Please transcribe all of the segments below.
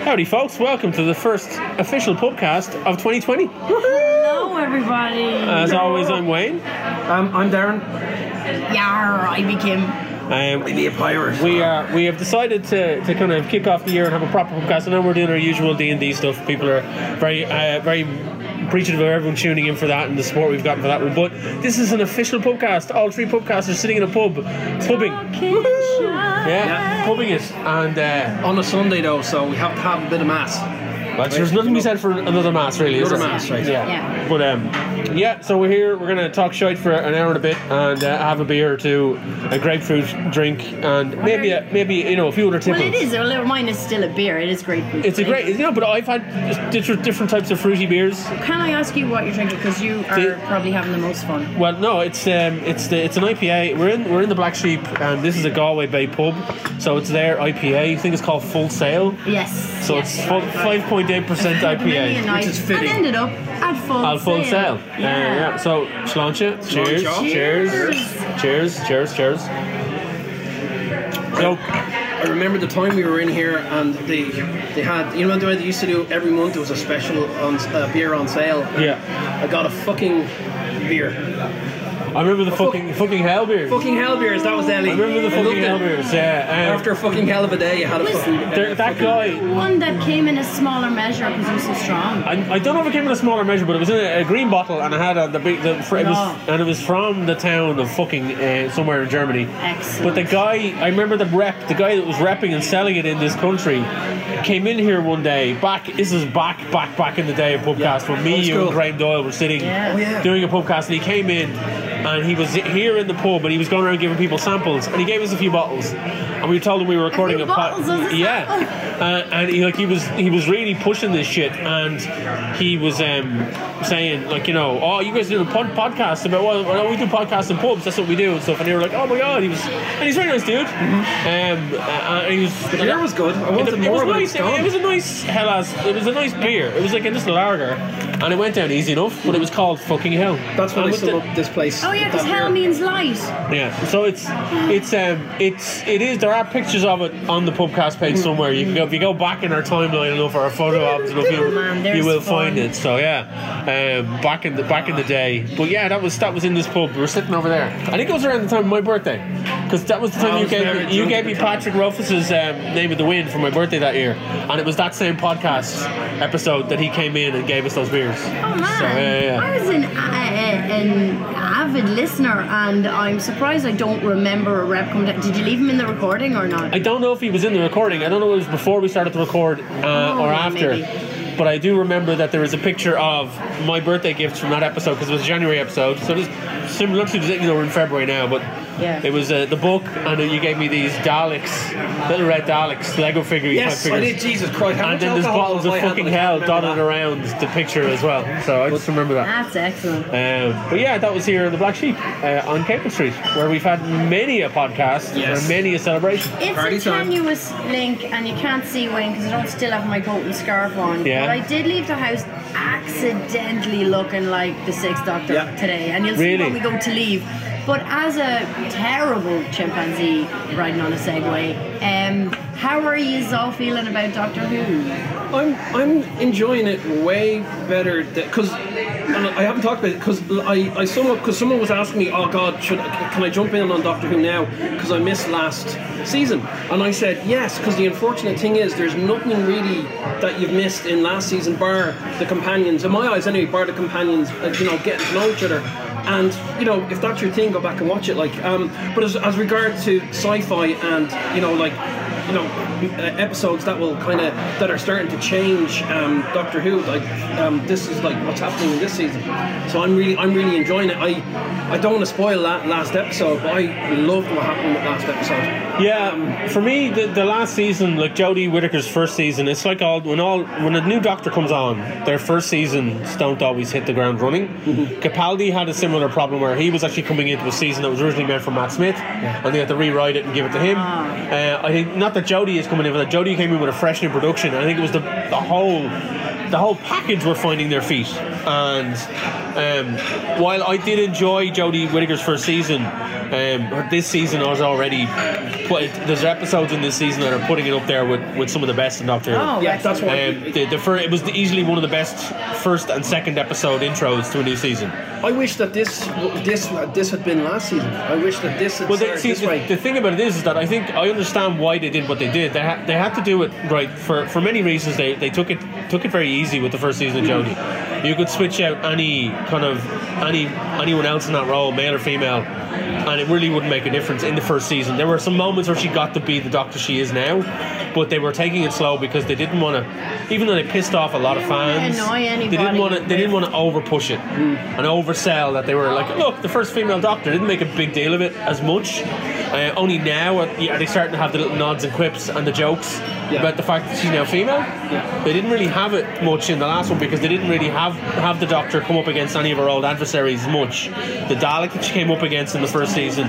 Howdy folks, welcome to the first official pubcast of 2020. Hello everybody. As always, I'm Wayne. I'm Darren. Yar, I be Kim. Maybe a pirate. We have decided to kind of kick off the year and have a proper podcast. I know we're doing our usual D&D stuff. People are very appreciative of everyone tuning in for that and the support we've gotten for that one. But this is an official pubcast. All three pubcasts are sitting in a pub, pubbing. Pubbing it. And On a Sunday though, so we have to have a bit of mass. well, there's nothing to be said for another mass, really. Another is there? mass, right? Yeah. But so we're here. We're gonna talk shite for an hour and a bit, and have a beer or two, a grapefruit drink, and maybe a few other tipples. Well, it is. Well, mine is still a beer. It is grapefruit. It's a great, but I've had different types of fruity beers. Can I ask you what you're drinking? Because you are probably having the most fun. Well, no, it's an IPA. We're in the Black Sheep, and this is a Galway Bay pub, so it's their IPA. I think it's called Full Sail. Yes. So it's 5.8% IPA, which is fitting. And ended up at Full Sail. Yeah. So, Sláinte. Cheers. Cheers. So, I remember the time we were in here and they had, the way they used to do every month there was a special on beer on sale. yeah. I got a fucking beer. I remember the fucking hell beers. Fucking hell beers, that was Ellie. I remember the fucking hell beers, yeah. After a fucking hell of a day, you had a fucking... that guy... One that came in a smaller measure because it was so strong. I don't know if it came in a smaller measure, but it was in a green bottle, and it had it was from the town of fucking somewhere in Germany. Excellent. But the guy, I remember the guy that was repping and selling it in this country, came in here one day. This is back in the day of pubcast when me, you, and Graham Doyle were sitting doing a pubcast, and he came in, and he was here in the pub, and he was going around giving people samples, and he gave us a few bottles, and we told him we were recording a podcast. And he was really pushing this shit, and he was saying oh, you guys do a podcast about we do podcasts in pubs, that's what we do and stuff, and they were like, oh my god, and he's a very nice dude. And he was, the beer was good. I wanted more of it. It was a nice it was a nice beer. It was like a just lager, and it went down easy enough, but it was called fucking hell. That's what I sum up this place. Oh yeah, because hell means light. Yeah, so it is. There are pictures of it on the pubcast page somewhere. You can go, if you go back in our timeline enough, or our photo albums enough, you will find it. So back in the day. But yeah, that was in this pub. We were sitting over there. I think it was around the time of my birthday, because that was the time you gave me Patrick Rufus's Name of the Wind for my birthday that year, and it was that same podcast episode that he came in and gave us those beers. Oh man, so, I was an avid listener, and I'm surprised I don't remember a rep coming down. Did you leave him in the recording or not? I don't know if he was in the recording. I don't know if it was before we started to record or after. Maybe. But I do remember that there was a picture of my birthday gifts from that episode, because it was a January episode. So it's similar to, we're in February now, but it was the book, and you gave me these Daleks, little red Daleks, Lego figures. Yes, I did. Jesus Christ! And then there's bottles of fucking hell dotted around the picture as well. So I just remember that. That's excellent. But yeah, that was here in the Black Sheep on Capel Street, where we've had many a podcast and many a celebration. It's a tenuous link, and you can't see Wayne because I don't still have my coat and scarf on. Yeah. But I did leave the house accidentally looking like the Sixth Doctor today, and you'll see when we go to leave. But as a terrible chimpanzee riding on a Segway, how are you all feeling about Doctor Who? I'm enjoying it way better because I haven't talked about it because I sum up because someone was asking me, oh God, can I jump in on Doctor Who now because I missed last season, and I said yes, because the unfortunate thing is there's nothing really that you've missed in last season bar the companions, in my eyes anyway, bar the companions getting to know each other. And if that's your thing, go back and watch it. But as regard to sci-fi and episodes that are starting to change Doctor Who, this is like what's happening in this season. So I'm really enjoying it. I don't want to spoil that last episode, but I loved what happened with last episode. Yeah, for me, the last season, like Jodie Whittaker's first season, it's like when a new Doctor comes on, their first seasons don't always hit the ground running. Capaldi had a similar problem where he was actually coming into a season that was originally meant for Matt Smith, and they had to rewrite it and give it to him. I think not that Jodie is coming in, but that Jodie came in with a fresh new production. I think it was the whole package were finding their feet. And while I did enjoy Jodie Whittaker's first season, this season I was already there's episodes in this season that are putting it up there with some of the best in Doctor Who. Oh, Yeah, that's why. It was easily one of the best first and second episode intros to a new season. I wish that this had been last season. I wish that this had started this way. The thing about it is that I think I understand why they did what they did. They had to do it right for many reasons. They took it very easy with the first season of Jodie. You could switch out anyone else in that role, male or female, and it really wouldn't make a difference in the first season. There were some moments where she got to be the Doctor she is now, but they were taking it slow because they didn't want to, even though they pissed off a lot of fans, annoy anybody. they didn't want to over push it and oversell that they were like, look, the first female Doctor. Didn't make a big deal of it as much. Only now are they starting to have the little nods and quips and the jokes about the fact that she's now female. They didn't really have it much in the last one because they didn't really have the Doctor come up against any of her old adversaries much. The Dalek that she came up against in the first season,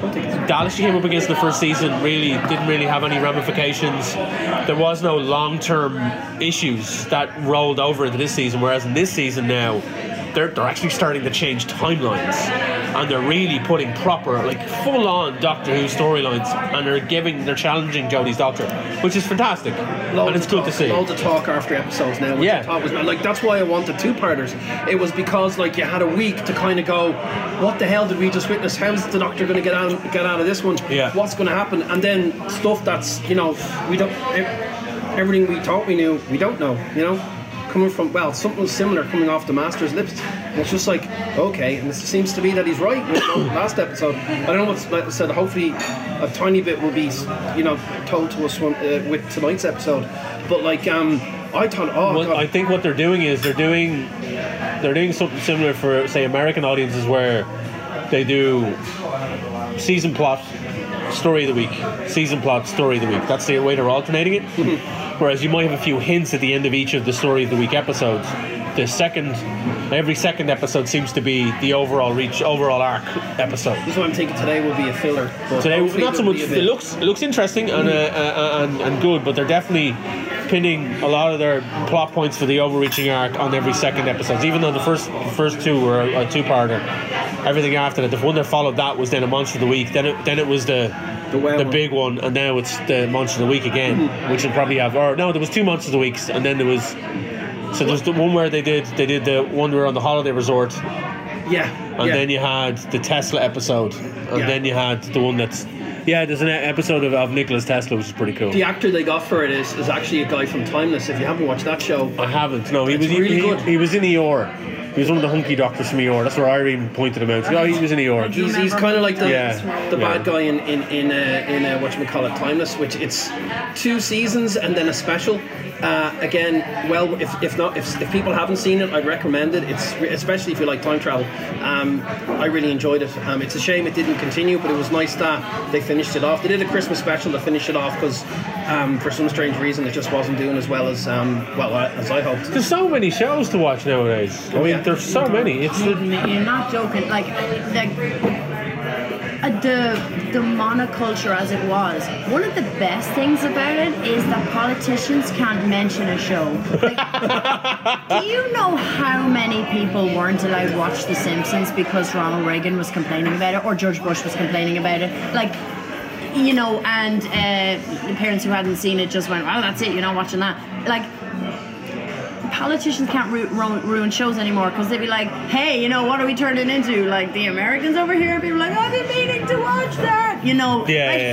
really didn't really have any ramifications. There was no long-term issues that rolled over into this season, whereas in this season now they're actually starting to change timelines, and they're really putting proper, like, full-on Doctor Who storylines, and they're challenging Jodie's Doctor, which is fantastic, and it's good to see. Loads of talk after episodes now, which I thought was, like, that's why I wanted two-parters. It was because, like, you had a week to kind of go, what the hell did we just witness? How's the Doctor going to get out of this one? What's going to happen? And then stuff that's, we don't, everything we thought we knew, we don't know, coming from, something similar coming off the Master's lips. And it's just like, okay, and it seems to be that he's right with the last episode. I don't know what's, like I said, hopefully a tiny bit will be, told to us with tonight's episode. But like, I thought, God. I think what they're doing is they're doing something similar for, say, American audiences, where they do season plot, story of the week, season plot, story of the week. That's the way they're alternating it. Whereas you might have a few hints at the end of each of the story of the week episodes. Every second episode seems to be the overall arc episode. This is what I'm thinking today will be a filler. Today, not so much. It looks interesting and good, but they're definitely pinning a lot of their plot points for the overreaching arc on every second episode. Even though the first two were a two-parter, everything after that, the one that followed that was then a Monster of the Week. Then it was the big one, and now it's the Monster of the Week again, which will probably have. Or no, there was two Monsters of the Weeks, and then there was. So there's the one where they did the one where on the holiday resort. Then you had the Tesla episode, and then you had the one that's. Yeah, there's an episode of Nikola Tesla, which is pretty cool. The actor they got for it is actually a guy from Timeless. If you haven't watched that show, I haven't. No, he was really good. He was in ER. He was one of the hunky doctors from ER. That's where Irene pointed him out. Oh, he was in ER. He's kind of like the bad guy in whatchamacallit, Timeless, which it's 2 seasons and then a special. Again, if people haven't seen it, I'd recommend it. It's especially if you like time travel. I really enjoyed it. It's a shame it didn't continue, but it was nice that they finished it off. They did a Christmas special to finish it off because for some strange reason it just wasn't doing as well as as I hoped. There's so many shows to watch nowadays. I mean, there's so many. You're not joking. Like the monoculture as it was, one of the best things about it is that politicians can't mention a show. Like, do you know how many people weren't allowed to watch The Simpsons because Ronald Reagan was complaining about it or George Bush was complaining about it? Like, and the parents who hadn't seen it just went, well, that's it, you're not watching that. Like, politicians can't ruin shows anymore because they'd be like, hey, what are we turning into? Like, the Americans over here? People are like, I've been meaning to watch that. You can't,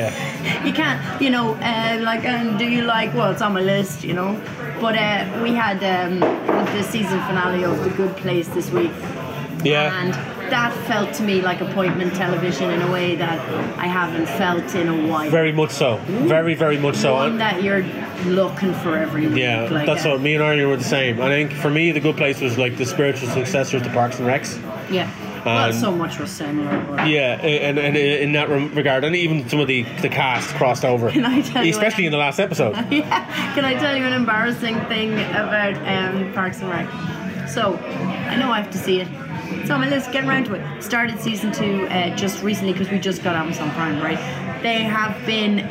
do you like, well, it's on my list, But we had the season finale of The Good Place this week. Yeah. And that felt to me like appointment television in a way that I haven't felt in a while. Very much so. Very, very much so. One that you're looking for every week. Yeah, that's what me and Arnie were the same. I think for me, The Good Place was like the spiritual successor to Parks and Recs. Yeah. Well, so much was similar. But yeah, and in that regard, and even some of the cast crossed over. Can I tell you especially in the last episode. Yeah. Can I tell you an embarrassing thing about Parks and Rec? So, I know I have to see it. It's on my list, getting around to it. Started season 2 just recently because we just got Amazon Prime, right? They have been.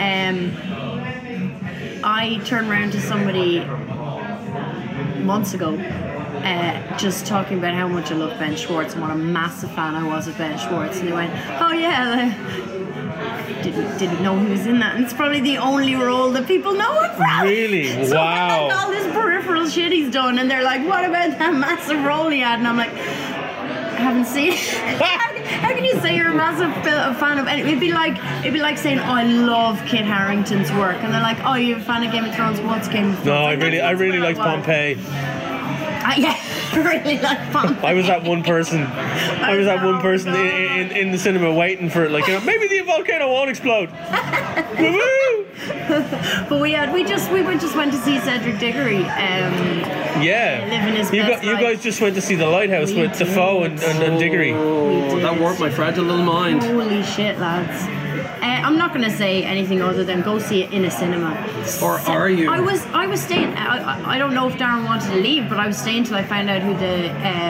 I turned around to somebody months ago, just talking about how much I love Ben Schwartz and what a massive fan I was of Ben Schwartz, and they went, "Oh yeah, didn't know he was in that. And it's probably the only role that people know him from. Really? So Wow. like all this peripheral shit he's done, and they're like, what about that massive role he had? And I'm like, I haven't seen it. How can you say you're a massive fan of any? It'd be like saying, oh, I love Kit Harington's work, and they're like, oh, you're a fan of Game of Thrones. What's Game of Thrones? No, I really liked Pompeii. Yeah, I really like Pompeii. I was that one person. I was that one person in the cinema waiting for it. Like, maybe the volcano won't explode. Woo-woo! But we went to see Cedric Diggory. Yeah. Living his You best life. guys just went to see The Lighthouse with Defoe and Diggory. Oh, that warped my fragile little mind. Holy shit, lads. I'm not going to say anything other than go see it in a cinema. Or are you? I was staying. I don't know if Darren wanted to leave, but I was staying till I found out who the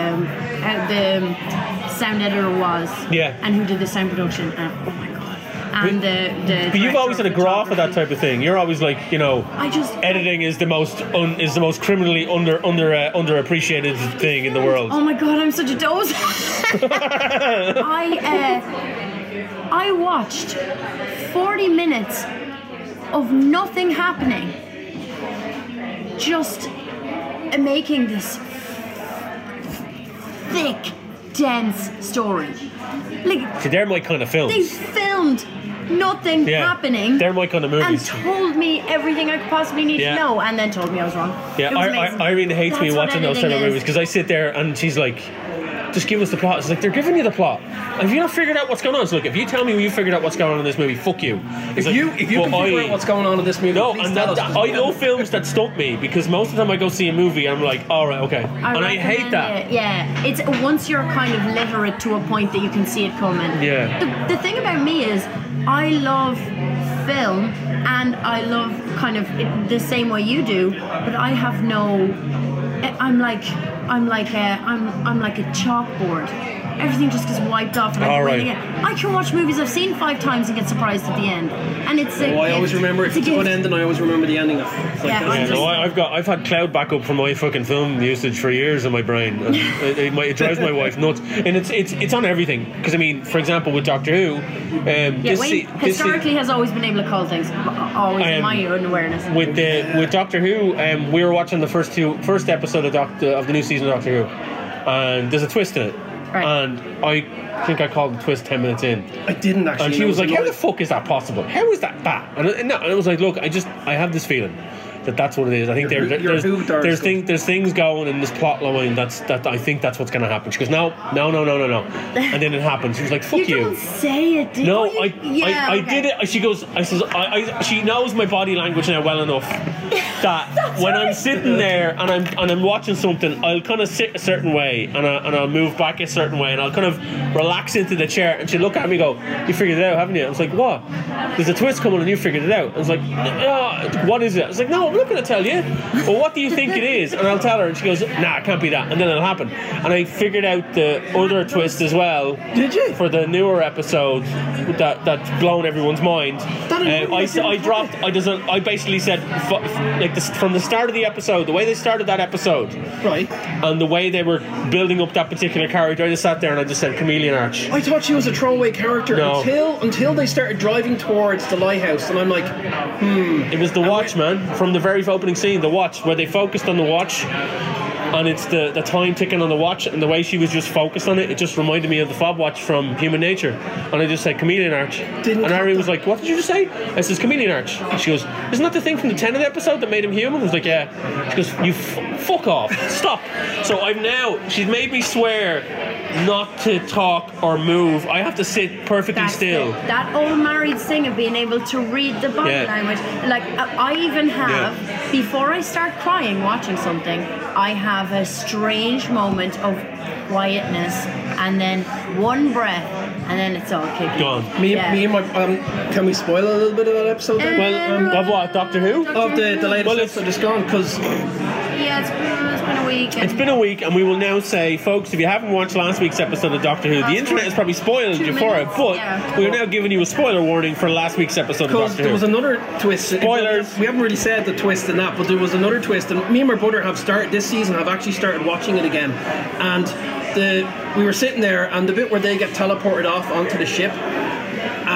sound editor was. Yeah. And who did the sound production. Oh my god. And the But you've always had a graph of that type of thing. You're always like, editing is the most criminally underappreciated thing in the world. Oh my god, I'm such a doze. I watched 40 minutes of nothing happening, just making this thick, dense story. Like, See, they're my kind of films. they filmed nothing happening. They're my kind of movies. And told me everything I could possibly need to know, and then told me I was wrong. Yeah, It was amazing. Irene hates That's me what watching those type of editing movies because I sit there and she's like, just give us the plot. It's like, they're giving you the plot. Have you not figured out what's going on? So look, if you tell me you figured out what's going on in this movie, fuck you. If you can figure out what's going on in this movie, no, please and tell us. I love films that stump me because most of the time I go see a movie and I'm like, all right, okay, and I hate recommend that. it. Yeah, it's once you're kind of literate to a point that you can see it coming. Yeah. The thing about me is, I love film and I love kind of it the same way you do, but I have no. I'm like a chalkboard. Everything just gets wiped off and I'm waiting it. I can watch movies I've seen 5 times and get surprised at the end. And it's a I always remember it's a it's a good gift. ending. I always remember the ending. I've had cloud backup for my fucking film usage for years in my brain, and it drives my wife nuts. And it's on everything because I mean, for example, with Doctor Who, Wayne historically has always been able to call things always in my unawareness. With Doctor Who, we were watching the first episode of the new season of Doctor Who, and there's a twist in it. Right. And I think I called the twist 10 minutes in. I didn't actually. And she was like, how the fuck is that possible? How is that? And I was like, look, I have this feeling that's what it is. I think there's things going in this plot line that I think that's what's going to happen. She goes, no. And then it happens. She was like, fuck you. Don't say it, dude. No, I did it. She goes, she knows my body language now well enough that when I'm sitting there and I'm watching something, I'll kind of sit a certain way and I'll move back a certain way and I'll kind of relax into the chair and she'll look at me and go, you figured it out, haven't you? I was like, what? There's a twist coming and you figured it out. I was like, what is it? I was like, no, I'm not going to tell you. Well, what do you think it is? And I'll tell her and she goes, nah, it can't be that. And then it'll happen. And I figured out the other twist as well. Did you? For the newer episode that's blown everyone's mind. I basically said, from the start of the episode, the way they started that episode, right, and the way they were building up that particular character, I just sat there and I just said Chameleon Arch. I thought she was a throwaway character until they started driving towards the lighthouse, and I'm like, It was the Watch, man, from the very opening scene, the Watch, where they focused on the Watch. And it's the time ticking on the watch, and the way she was just focused on it, it just reminded me of the fob watch from Human Nature. And I just said Chameleon Arch. And Irene was like, what did you just say? I says Chameleon Arch. And she goes, isn't that the thing from the 10th episode that made him human? I was like, yeah. She goes, you fuck off, stop. So she's made me swear not to talk or move. I have to sit perfectly still. That old married thing of being able to read the body language. Like, I even have, before I start crying watching something, I have a strange moment of quietness and then one breath and then it's all kicking. Gone. Me and my can we spoil a little bit of that episode then? Of what? Doctor Who? Of the latest episode is gone because it's been a week. It's been a week, and we will now say, folks, if you haven't watched last week's episode of Doctor Who, the internet has probably spoiled you for it, but we're now giving you a spoiler warning for last week's episode of Doctor Who. Because there was another twist. Spoilers. We haven't really said the twist in that, but there was another twist, and me and my brother have actually started watching it again, and we were sitting there, and the bit where they get teleported off onto the ship,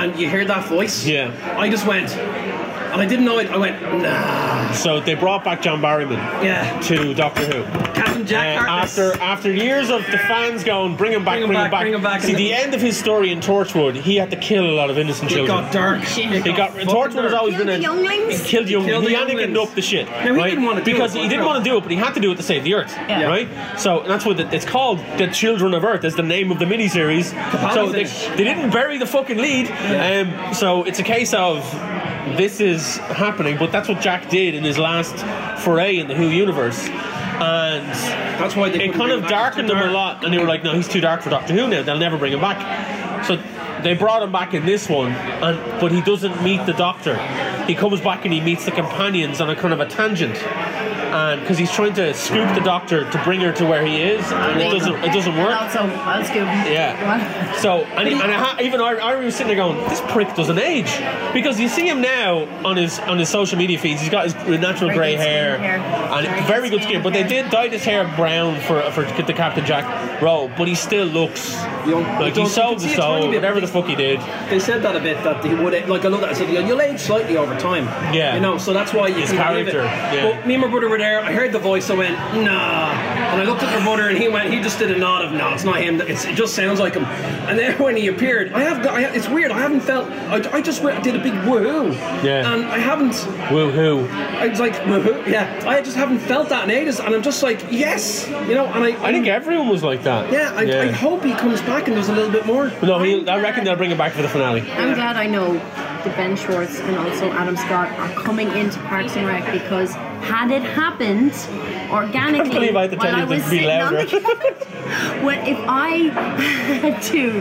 and you hear that voice. Yeah. I just went, and I didn't know it. I went, nah. So they brought back John Barrowman to Doctor Who. Captain Jack Harkness. After years of the fans going, bring him back. See, the end of his story in Torchwood, he had to kill a lot of innocent children. It got dark. Torchwood has always been younglings. He killed younglings. He Anakin'd up the shit. Now, he didn't want to do because he didn't want to do it, but he had to do it to save the Earth. Yeah. Right? So that's what it's called. The Children of Earth is the name of the miniseries. So they didn't bury the fucking lead. So it's a case of this is happening, but that's what Jack did in his last foray in the Who universe. And that's why it kind of darkened him a lot, and they were like, no, he's too dark for Doctor Who now, they'll never bring him back. So they brought him back in this one, but he doesn't meet the Doctor. He comes back and he meets the companions on a kind of a tangent, and because he's trying to scoop the Doctor to bring her to where he is, and it doesn't work. Also, I'll scoop. Yeah. So I was sitting there going, this prick doesn't age, because you see him now on his social media feeds. He's got his natural grey hair and very good skin. But they did dye his hair brown for the Captain Jack role, but he still looks young. Like he sold the soul, whatever the fuck he did. They said that a bit, that he would, like I love that. I said you'll age slightly over time. Yeah. You know, so that's why his character. Yeah. But me and my brother were there. I heard the voice. I went, nah. And I looked at my brother, and he just did a nod of, no, it's not him. It just sounds like him. And then when he appeared, it's weird. I haven't felt. I just did a big woohoo. Yeah. And I haven't. Woohoo. I was like woohoo. Yeah. I just haven't felt that in ages, and I'm just like, yes. You know. And I think everyone was like that. Yeah. I hope he comes back and does a little bit more. No, I reckon they'll bring him back for the finale. I'm glad I know that Ben Schwartz and also Adam Scott are coming into Parks and Rec, because had it happened organically, I can't believe I had to tell you to be louder. If I had to,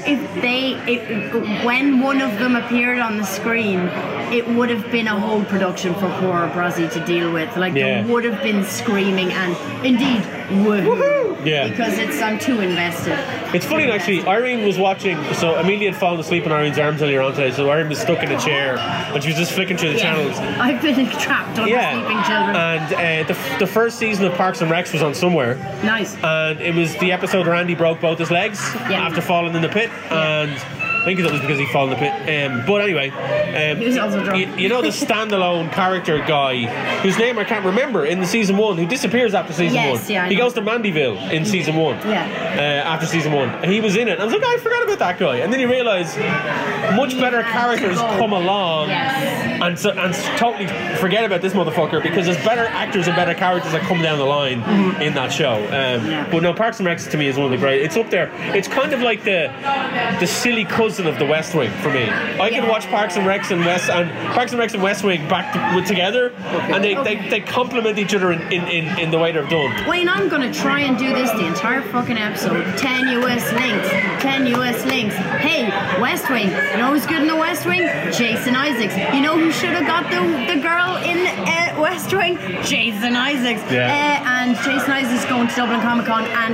when one of them appeared on the screen, it would have been a whole production for poor Brazzy to deal with. Like there would have been screaming and indeed woohoo. Yeah. Because I'm too invested. It's funny actually. Irene was watching. So Amelia had fallen asleep in Irene's arms earlier on today. So Irene was stuck in a chair and she was just flicking through the channels. I've been trapped under sleeping children. And the first season of Parks and Rec was on somewhere. Nice. And it was the episode where Andy broke both his legs after falling in the pit. And I think that was because he fell in the pit. But anyway, he was also drunk. You know the standalone character guy whose name I can't remember in the season 1, who disappears after season 1. Yeah, he goes to Mandyville in season 1. After season 1, he was in it. I was like, I forgot about that guy. And then you realise much better characters come along and totally forget about this motherfucker, because there's better actors and better characters that come down the line in that show. But no, Parks and Rec to me is one of the great. It's up there. It's kind of like the silly cousin of the West Wing for me. I can watch Parks and Rec and West Wing back together, and they complement each other in the way they're done. Wayne, I'm gonna try and do this the entire fucking episode. 10 US links. 10 US links. Hey, West Wing. You know who's good in the West Wing? Jason Isaacs. You know who should have got the girl in West Wing? Jason Isaacs. And Jason Isaacs going to Dublin Comic Con, and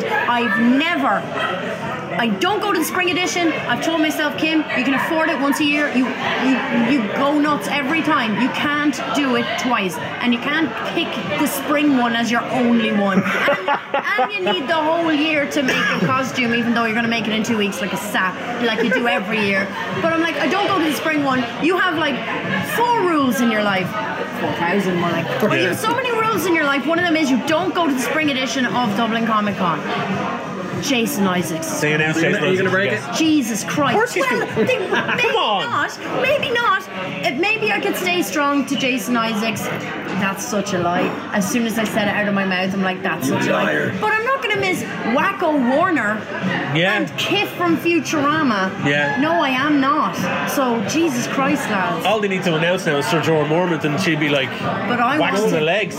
I don't go to the spring edition. I've told myself, Kim, you can afford it once a year. You go nuts every time. You can't do it twice, and you can't pick the spring one as your only one. And you need the whole year to make a costume, even though you're going to make it in 2 weeks, like a sap, like you do every year. But I'm like, I don't go to the spring one. You have like 4 rules in your life. 4,000 more like. But you have so many rules in your life. One of them is you don't go to the spring edition of Dublin Comic Con. Jason Isaacs. Are you going to break it? Jesus Christ. Maybe not. Maybe not. Maybe I could stay strong to Jason Isaacs. That's such a lie. As soon as I said it out of my mouth, I'm like, that's such a lie. But I'm not going to miss Wacko Warner and Kif from Futurama. No, I am not. So, Jesus Christ, lads. All they need to announce now is Sir Jorah Mormont, and she'd be like, waxing the legs.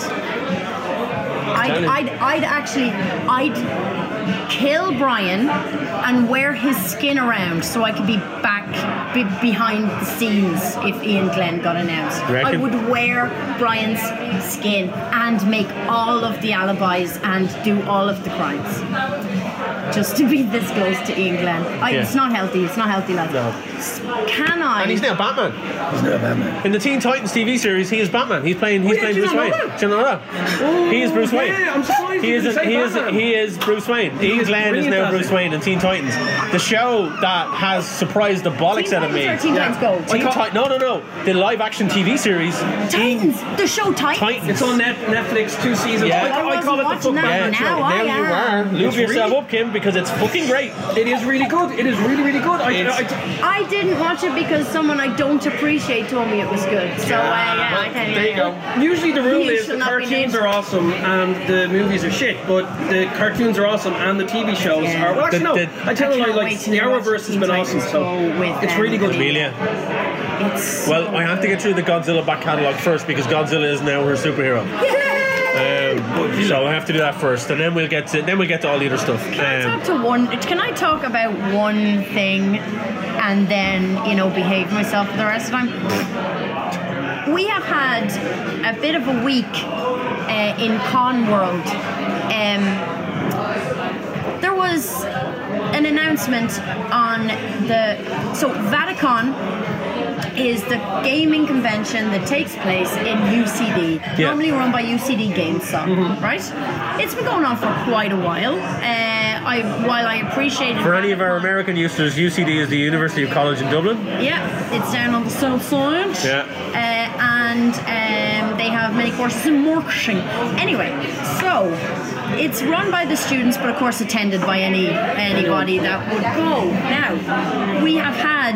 I'd kill Brian and wear his skin around so I could be back behind the scenes if Ian Glenn got announced. I would wear Brian's skin and make all of the alibis and do all of the crimes. Just to be this close to Ian Glenn. It's not healthy. It's not healthy, lads. No. Can I? And he's now Batman. In the Teen Titans TV series, he is Batman. He's playing Bruce Wayne. Do you know that? He is Bruce Wayne. Yeah, I'm surprised. He is Bruce Wayne. Ian Glenn is now Bruce Wayne in Teen Titans. The show that has surprised the bollocks out of me. Teen Titans Go? No. The live action TV series. Titans. The show Titans. It's on Netflix, 2 seasons. Yeah. I call it the football. Now you are. Lube yourself up, Kim, because it's fucking great. It is really good. It is really, really good. I didn't watch it because someone I don't appreciate told me it was good. So I tell you. There you go. Usually the rule is the cartoons are awesome and the movies are shit, but the cartoons are awesome and the TV shows are. Well, actually, no. I tell you, like the Arrowverse has been awesome. So it's really good. Amelia. Well, I have to get through the Godzilla back catalogue first because Godzilla is now her superhero. So I have to do that first, and then we'll get to all the other stuff. Can I talk about one thing, and then behave myself for the rest of the time? We have had a bit of a week in con world. There was an announcement on VatiCon is the gaming convention that takes place in UCD, normally run by UCD GameStop, right? It's been going on for quite a while. While I appreciate it. For any of our American users, UCD is the University of College in Dublin. Yeah, it's down on the south side. Yeah. And they have many courses in marketing. Anyway, so it's run by the students, but of course attended by anybody that would go. Now, we have had.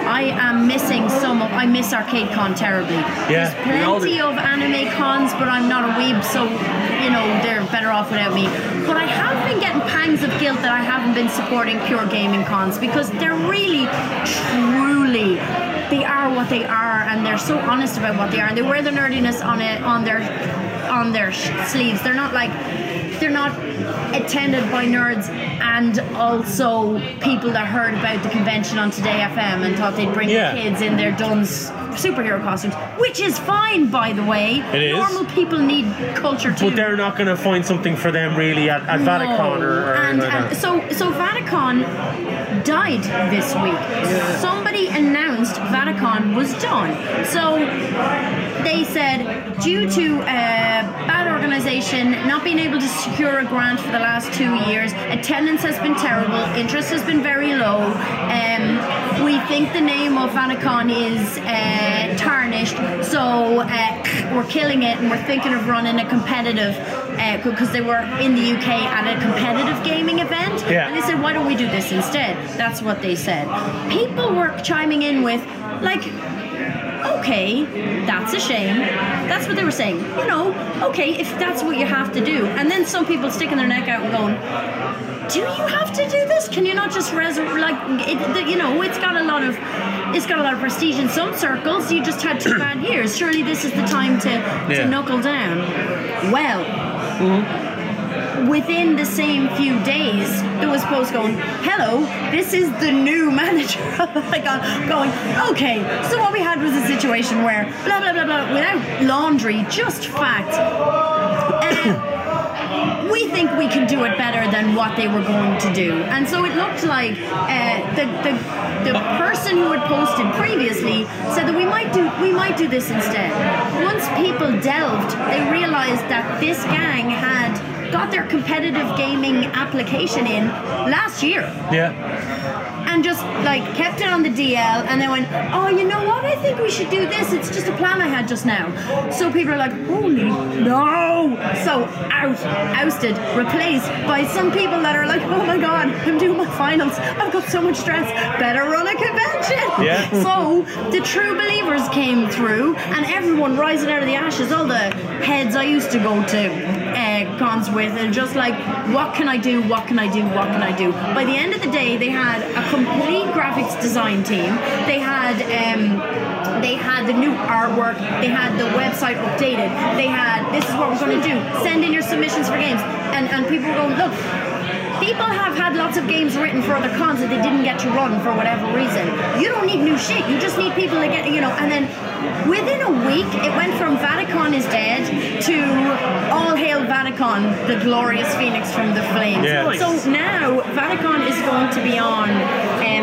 I miss Arcade Con terribly. Yeah. There's plenty of anime cons, but I'm not a weeb, so they're better off without me. But I have been getting pangs of guilt that I haven't been supporting pure gaming cons because they're really, truly. They are what they are, and they're so honest about what they are, and they wear the nerdiness on their sleeves. They're not attended by nerds and also people that heard about the convention on Today FM and thought they'd bring the kids in their Duns superhero costumes, which is fine, by the way. It is. Normal people need culture too. But they're not going to find something for them really at VatiCon or anything like that. So VatiCon died this week. Yeah. Somebody announced VatiCon was done. So they said, due to bad organization, not being able to secure a grant for the last 2 years, attendance has been terrible, interest has been very low. We think the name of VatiCon is tarnished, so we're killing it, and we're thinking of running a competitive, because they were in the UK at a competitive gaming event, and they said, why don't we do this instead? That's what they said. People were chiming in with, okay, that's a shame. That's what they were saying. Okay, if that's what you have to do. And then some people sticking their neck out and going, do you have to do this? Can you not just it's got a lot of prestige in some circles. You just had 2 bad years. Surely this is the time to knuckle down. Well, within the same few days, there was posts going, hello, this is the new manager. Going, okay, so what we had was a situation where blah, blah, blah, blah, without laundry, just fact. We think we can do it better than what they were going to do. And so it looked like the person who had posted previously said that we might do this instead. Once people delved, they realized that this gang had got their competitive gaming application in last year. Yeah. And just kept it on the DL, and then went, oh, you know what? I think we should do this. It's just a plan I had just now. So people are like, holy no! So ousted, replaced by some people that are like, oh my god, I'm doing my finals. I've got so much stress. Better run a convention. Yeah. So the true believers came through, and everyone rising out of the ashes. All the heads I used to go to cons with, and just what can I do? What can I do? What can I do? By the end of the day, they had a complete graphics design team. They had the new artwork. They had the website updated. They had, this is what we're going to do. Send in your submissions for games. And people were going, look, people have had lots of games written for other cons that they didn't get to run for whatever reason. You don't need new shit. You just need people to get, and then within a week, it went from VatiCon is dead to all hail VatiCon, the glorious phoenix from the flames. Yeah. So now VatiCon is going to be on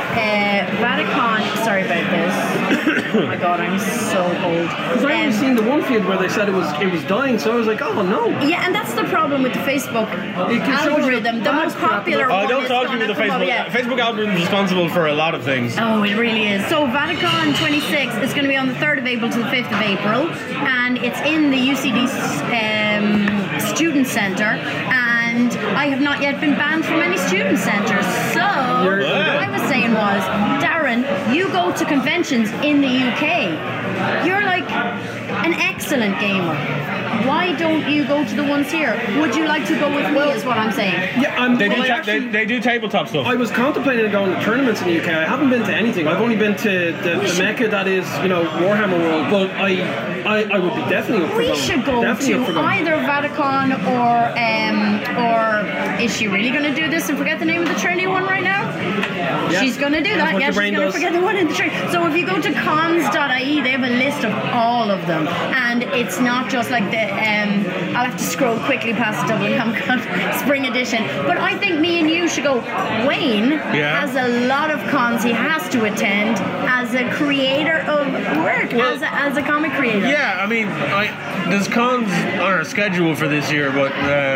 Vatican. Sorry about this. Oh my god, I'm so old. Because I only seen the one field where they said it was dying, so I was like, oh no. Yeah, and that's the problem with the Facebook algorithm. The most popular one don't is talk to me with the Facebook. Facebook algorithm is responsible for a lot of things. Oh, it really is. So Vatican 26 is going to be on the 3rd of April to the 5th of April, and it's in the UCD Student Centre. And I have not yet been banned from any student centres. So what I was saying was, Darren, you go to conventions in the UK. You're like an excellent gamer. Why don't you go to the ones here? Would you like to go with me, is what I'm saying. Yeah, they do tabletop stuff. I was contemplating going to tournaments in the UK. I haven't been to anything. I've only been to the Mecca that is, Warhammer World, but I would be definitely up for going. We should go to either Vatican or is she really going to do this and forget the name of the trendy one right now? Yeah. She's going to do that. Yeah, she's going to forget the one in the tree. So if you go to cons.ie, they have a list of all of them, and it's not just like the I'll have to scroll quickly past Dublin Comic Con Spring Edition, but I think me and you should go. Wayne has a lot of cons he has to attend as a creator of work, as a comic creator. Yeah, I mean, there's cons on our schedule for this year, but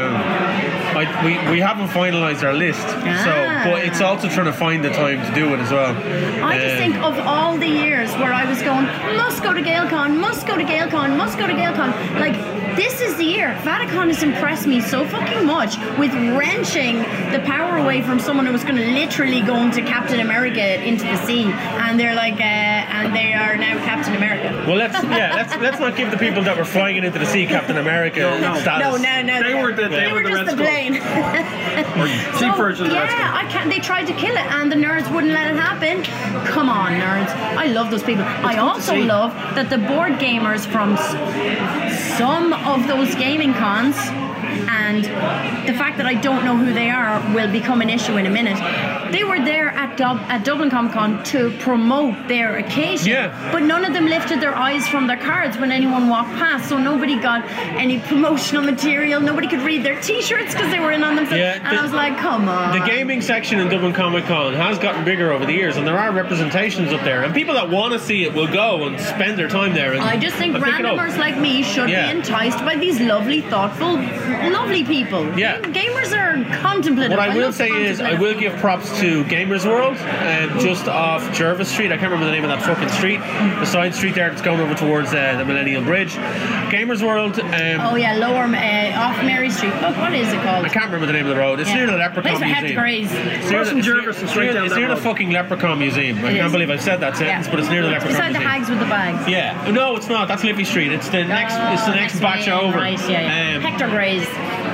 we haven't finalised our list. But it's also trying to find the time to do it as well. I just think of all the years where I was going, must go to GaelCon, must go to GaelCon, must go to GaelCon. Like, this is the year. Vatican has impressed me so fucking much with wrenching the power away from someone who was going to literally go into Captain America into the sea, and they're like, and they are now Captain America. Well, let's not give the people that were flying it into the sea Captain America status. No. They were just the plane. Cheap version of the Red Skull. I can't. They tried to kill it, and the nerds wouldn't let it happen. Come on, nerds. I love those people. I also love that the board gamers from some of those gaming cons, and the fact that I don't know who they are will become an issue in a minute. They were there at Dublin Comic Con to promote their occasion, but none of them lifted their eyes from their cards when anyone walked past, so nobody got any promotional material. Nobody could read their t-shirts because they were in on themselves. And I was like, come on. The gaming section in Dublin Comic Con has gotten bigger over the years, and there are representations up there, and people that want to see it will go and spend their time there. And I just think randomers like me should be enticed by these lovely, thoughtful, lovely people. Yeah. Gamers are contemplative. What I will say is, I will give props to Gamers World, just off Jervis Street. I can't remember the name of that fucking street. The side street there that's going over towards the Millennial Bridge. Gamers World. Lower off Mary Street. What is it called? I can't remember the name of the road. It's near the Leprechaun Museum. It's near the fucking Leprechaun Museum. I can't believe I said that sentence, but it's near the Leprechaun Museum. Beside the hags with the bags. Yeah. No, it's not. That's Liffey Street. It's the next. It's the next batch over. Right, Hector Gray's.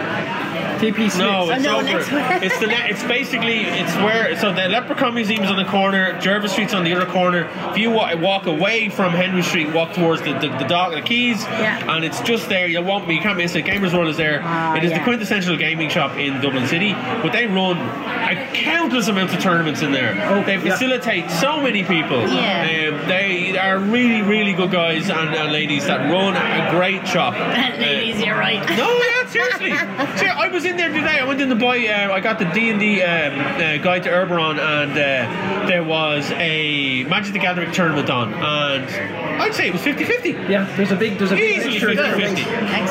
TP Smith. No, it's over. It's basically where. So the Leprechaun Museum is on the corner. Jervis Street's on the other corner. If you walk away from Henry Street, walk towards the dock, the quays, and it's just there. You can't miss it. Gamers World is there. It is the quintessential gaming shop in Dublin City. But they run countless amounts of tournaments in there. They facilitate so many people. They are really, really good guys and ladies that run a great shop. Ladies, you're right. No, seriously. I was in there today. I went in to buy. I got the D&D Guide to Eberron, and there was a Magic the Gathering tournament on, and I'd say it was 50-50. Yeah, there's a big easily 50-50.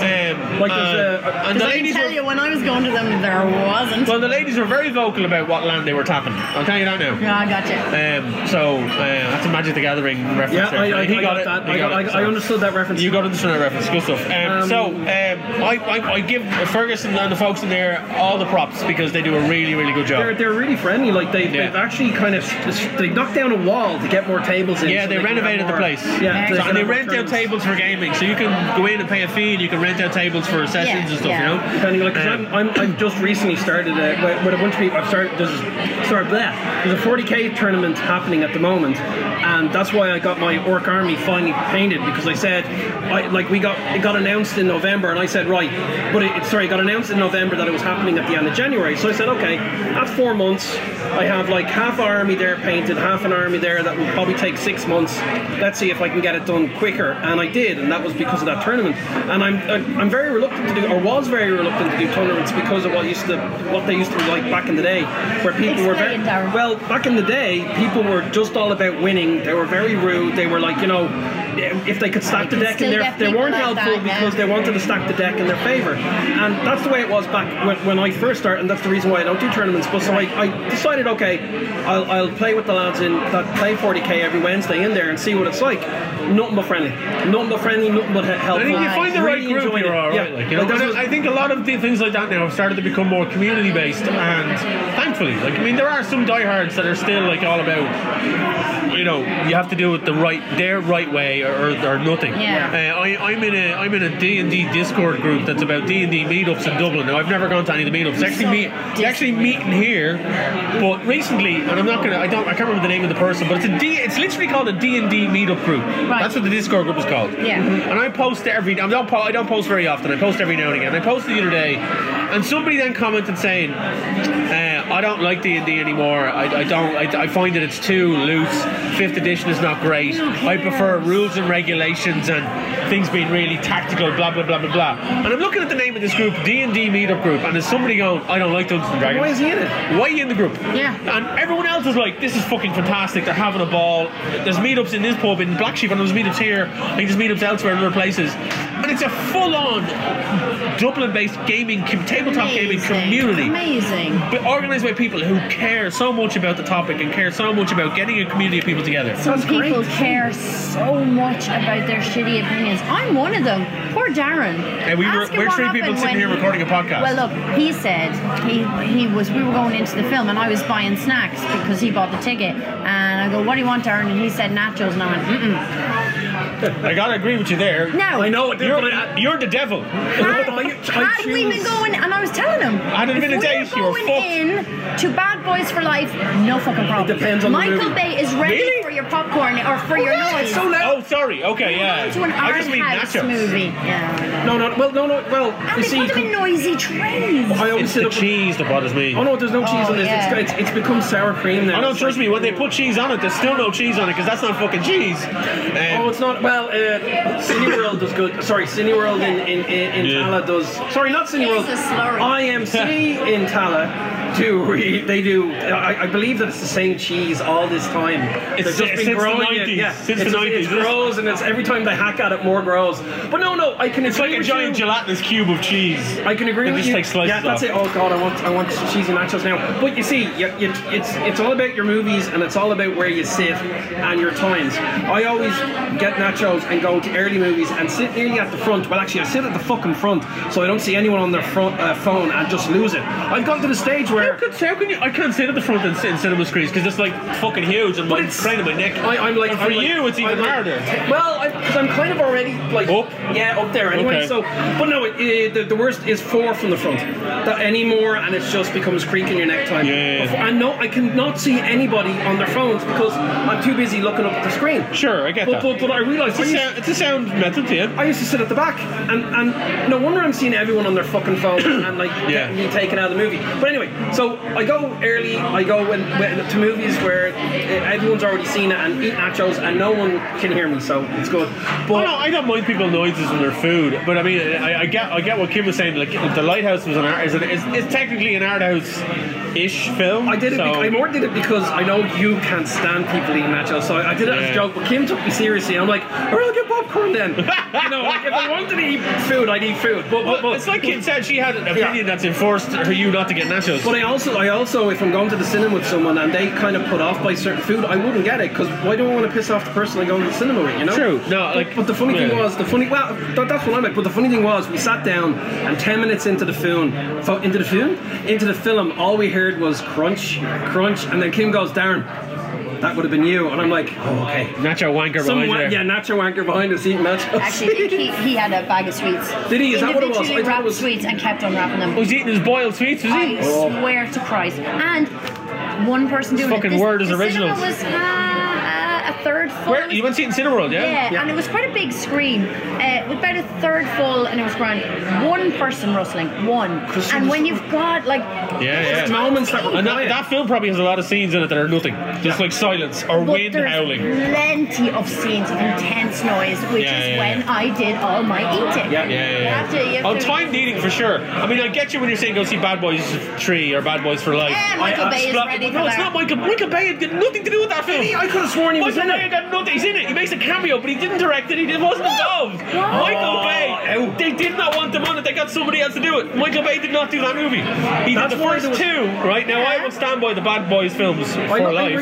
And the ladies I can tell you, when I was going to them, there wasn't. Well, the ladies were very vocal about what land they were tapping. I'll tell you that now. Yeah, I got you. That's a Magic the Gathering reference. Yeah, I got that. I understood that reference. You got understood that reference. Good stuff. I give Ferguson and the folks in there all the props because they do a really, really good job. They're really friendly. Like they've actually they knocked down a wall to get more tables in. Yeah, so they renovated the place. And they rent out tables for gaming, so you can go in and pay a fee, and you can rent out tables for sessions and stuff. You know, depending. I've just recently started with a bunch of people. There's a 40K tournament happening at the moment, and that's why I got my Orc Army finally painted, because I said, it got announced in November, and I said, right, but it got announced in November that it was happening at the end of January, so I said, okay, that's 4 months. I have like half an army there painted, half an army there that will probably take 6 months. Let's see if I can get it done quicker, and I did, and that was because of that tournament. And I'm very reluctant to do, or was very reluctant to do tournaments because of what they used to be like back in the day, where people were very well. Back in the day, people were just all about winning. They were very rude. They were like, you know, if they could stack the deck in they weren't helpful because they wanted to stack the deck in their favor, and that's the way it was back when I first started, and that's the reason why I don't do tournaments. But so I decided, okay, I'll play with the lads that play 40k every Wednesday in there and see what it's like. Nothing but friendly, nothing but helpful. I think you find the right group, you're all right. Like, you know, I think a lot of things like that now have started to become more community based, and thankfully, like, I mean, there are some diehards that are still like all about, you know, you have to do it their right way or nothing. I'm in a D&D Discord group that's about D&D meetups in Dublin. Now, I've never gone to any of the meetups. They actually meet in here, but recently, and I can't remember the name of the person, but it's literally called a D&D meetup group. Right. That's what the Discord group is called. Yeah. And I post every. I don't post very often. I post every now and again. I posted the other day, and somebody then commented saying, I don't like D&D anymore. I find that it's too loose. 5th edition is not great. I prefer rules and regulations and things being really tactical, blah blah blah blah blah. And I'm looking at the name of this group, D&D meetup group, and there's somebody going, I don't like Dungeons and Dragons. Why is he in it? Why are you in the group? Yeah. And everyone else is like, this is fucking fantastic. They're having a ball. There's meetups in this pub in Black Sheep, and there's meetups here. I think there's meetups elsewhere in other places. And it's a full-on Dublin-based tabletop gaming community. Amazing. But organised by people who care so much about the topic and care so much about getting a community of people together. Some people care so much about their shitty opinions. I'm one of them. Poor Darren. We're 3 people sitting here recording a podcast. Well, look, he said we were going into the film and I was buying snacks because he bought the ticket. And I go, what do you want, Darren? And he said nachos, and I went, I gotta agree with you there. No. I know you're the devil. Had we been going, and I was telling him, had it been a date, you were fucked. in to Bad Boys for Life, no fucking problem. It depends on Michael the movie. Bay is ready for your popcorn or for your noise. So oh, sorry. Okay, yeah. To an I just mean art house nachos. movie. Yeah. No. Well, And you they see, put them in noisy trays. I always It's sit the up. cheese that bothers me. Oh no, there's no cheese on this. yeah. It's become sour cream now. Oh no, trust me, when they put cheese on it, there's still no cheese on it because that's not fucking cheese. Oh, it's not. Well, Cineworld does good. Sorry, Cineworld in Tala does. Sorry, not Cineworld. It's a slurry. IMC in Tala. They do. I believe that it's the same cheese all this time. It's They've just been growing it. Yeah, since the 90s. It grows, and it's every time they hack at it, more grows. But no, I can. It's like a giant gelatinous cube of cheese. I can agree with just you. takes slices Yeah, that's off. it. Oh god, I want cheesy nachos now. But you see, it's all about your movies, and it's all about where you sit and your times. I always get nachos and go to early movies and sit nearly at the front. Well, actually, I sit at the fucking front, so I don't see anyone on their phone and just lose it. I've gone to the stage where How can you? I can't sit at the front in cinema screens because it's like fucking huge and it's crying in my neck. I'm like, and for you, it's even harder. Well, because I'm kind of already like Up? Yeah, up there anyway. Okay. So, but no, the worst is 4 from the front. That anymore, and it just becomes creaking your neck time. Yeah. And no, I cannot see anybody on their phones because I'm too busy looking up at the screen. Sure, I get that. But I realised It's a sound method to you. I used to sit at the back, and no wonder I'm seeing everyone on their fucking phone and like getting me taken out of the movie. But anyway, so I go early. I go to movies where everyone's already seen it and eat nachos, and no one can hear me, so it's good. But I don't mind people noises in their food, but I mean, I get what Kim was saying. Like, The Lighthouse was is technically an art house-ish film. I did it. I more did it because I know you can't stand people eating nachos, so I did it as a joke. But Kim took me seriously. I'm like, I'll get popcorn then. You know, like, if I wanted to eat food, I'd eat food. But it's like Kim said, she had an opinion that's enforced for you not to get nachos. But I also, if I'm going to the cinema with someone and they kind of put off by certain food, I wouldn't get it because why do I want to piss off the person I go to the cinema with? You know. True. No, but the funny thing was, that's what I meant. But the funny thing was, we sat down and 10 minutes into the film, all we heard was crunch, crunch, and then Kim goes, Darren, that would have been you. And I'm like, oh, okay. Nacho wanker behind you. Yeah, nacho wanker behind us eating nachos. Actually, he had a bag of sweets. Did he? Is that what it was? Individually wrapped sweets and kept unwrapping them. Oh, he's eating his boiled sweets, is he? I swear to Christ. And one person doing fucking it. word is original. The cinema was a third third full. Where you went to see it in Cineworld, yeah? Yeah, and it was quite a big screen. With about a third full, and it was grand. One person rustling, one. And when you've got like moments that and that film probably has a lot of scenes in it that are nothing, just like silence or wind howling. Plenty of scenes of intense noise, which is when I did all my eating. Timed eating for sure. I mean, I get you when you're saying go see Bad Boys 3 or Bad Boys for Life. Michael Bay is ready for that. No, it's not Michael. Michael Bay had nothing to do with that film. I could have sworn he was in it. Michael Bay got nothing. He's in it. He makes a cameo, but he didn't direct it. He wasn't involved. Michael Bay. They did not want him on it. They got somebody else to do it. Michael Bay did not do that movie. He did the first two. Right now, I will stand by the Bad Boys films for life.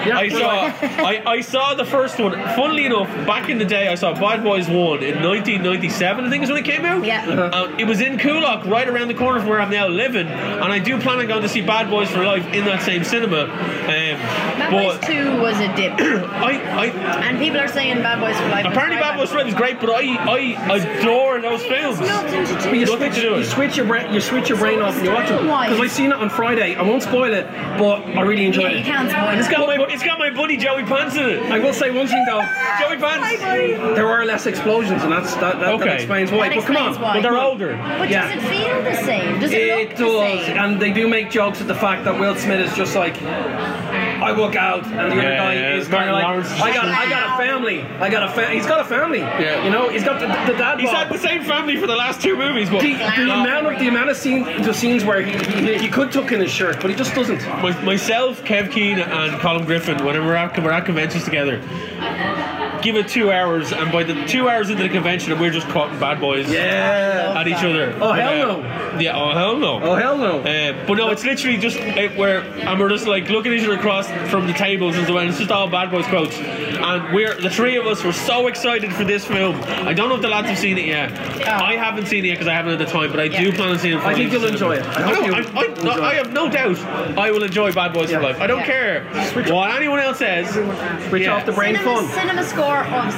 I saw the first one. Funnily enough, back in the day, I saw Bad Boys 1 in 1997. I think is when it came out. Yeah. It was in Coolock, right around the corner from where I'm now living, and I do plan on going to see Bad Boys for Life in that same cinema. Bad Boys 2 was a dip. And people are saying Bad Boys for Life. Apparently, Bad Boys for Life is great, but I adore those films. Nothing to do. You switch your brain off and you watch it. Because I seen it on Friday. I won't spoil it, but I really enjoyed it. You can't spoil it. It's got my buddy Joey Pants in it. I will say one thing though. Joey Pants. There were less explosions, and that explains why. That but come on, explains why. But they're older. But does it feel the same? Does it look the same? And they do make jokes at the fact that Will Smith is just like, I walk out, and the other guy is kind of like, I got a family. He's got a family. Yeah. You know, he's got the dad. He's had the same family for the last two movies, but the amount of scenes where he could tuck in his shirt, but he just doesn't. Myself, Kev Keane, and Colin Griffin, whenever we're at conventions together, give it 2 hours, and by the 2 hours into the convention, we're just caught Bad Boys at each other. Oh hell no! Yeah, oh hell no! Oh hell no! But no, it's literally just we're just like looking at each other across from the tables and so on. It's just all Bad Boys quotes, and the three of us were so excited for this film. I don't know if the lads have seen it yet. I haven't seen it yet because I haven't had the time, but I do plan on seeing it. I think you'll enjoy it. I have no doubt I will enjoy Bad Boys for Life. I don't care what anyone else says. Switch off the brain fun. Cinema score of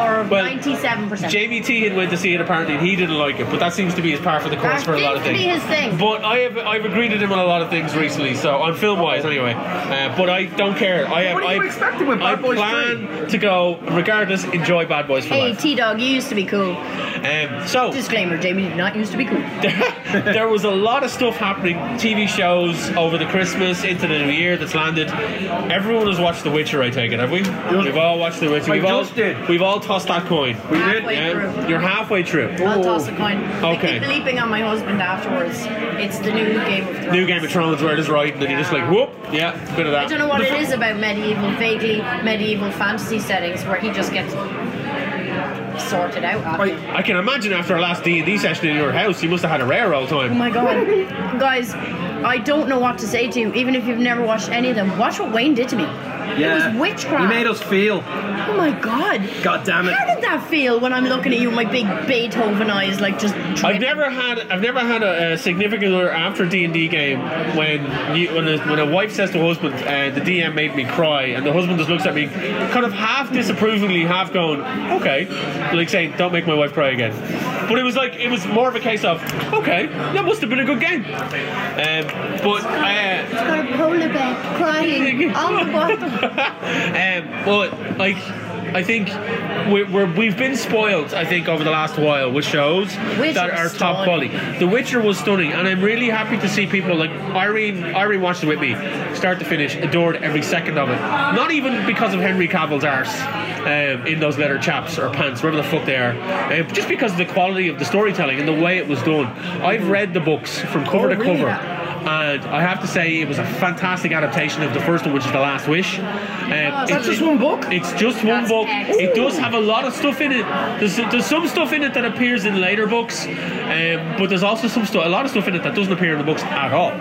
97%. Jamie T had went to see it apparently, and he didn't like it, but that seems to be his par for the course for a lot of things. That seems to be his thing. But I've agreed with him on a lot of things recently, so on film wise anyway. But I don't care. What are you expecting with Bad Boys 3? I plan to go regardless. Enjoy Bad Boys for Life. Hey T-Dog, you used to be cool. So disclaimer: Jamie did not used to be cool. There was a lot of stuff happening, TV shows over the Christmas into the New Year that's landed. Everyone has watched The Witcher, I take it, have we? We've all watched The Witcher. We've all tossed that coin. We did. You're halfway through. I'll toss a coin. Okay. I keep bleeping on my husband afterwards. It's the new Game of Thrones. New Game of Thrones where it is right, and then you're just like, whoop, yeah, bit of that. I don't know what it is about vaguely medieval fantasy settings where he just gets sorted out after. I can imagine after our last D&D session in your house, you must have had a rare all the time. Oh my god. Guys, I don't know what to say to you, even if you've never watched any of them. Watch what Wayne did to me. Yeah. It was witchcraft. He made us feel. Oh my god. God damn it. How did that feel when I'm looking at you with my big Beethoven eyes, like just I've never had a significant other after D&D game when a wife says to a husband, the DM made me cry, and the husband just looks at me kind of half disapprovingly, half going, okay, like saying, don't make my wife cry again. But it was more of a case of, okay, that must have been a good game. But it's got a polar bear crying on the bottom. But like, I think we've been spoiled, I think, over the last while with shows that are top quality. The Witcher was stunning, and I'm really happy to see people like Irene watched it with me, start to finish, adored every second of it. Not even because of Henry Cavill's arse in those leather chaps or pants, wherever the fuck they are, just because of the quality of the storytelling and the way it was done. I've read the books from cover to cover. And I have to say it was a fantastic adaptation of the first one, which is The Last Wish. It's just one book? It's just one book. It does have a lot of stuff in it. There's some stuff in it that appears in later books, but there's also a lot of stuff in it that doesn't appear in the books at all.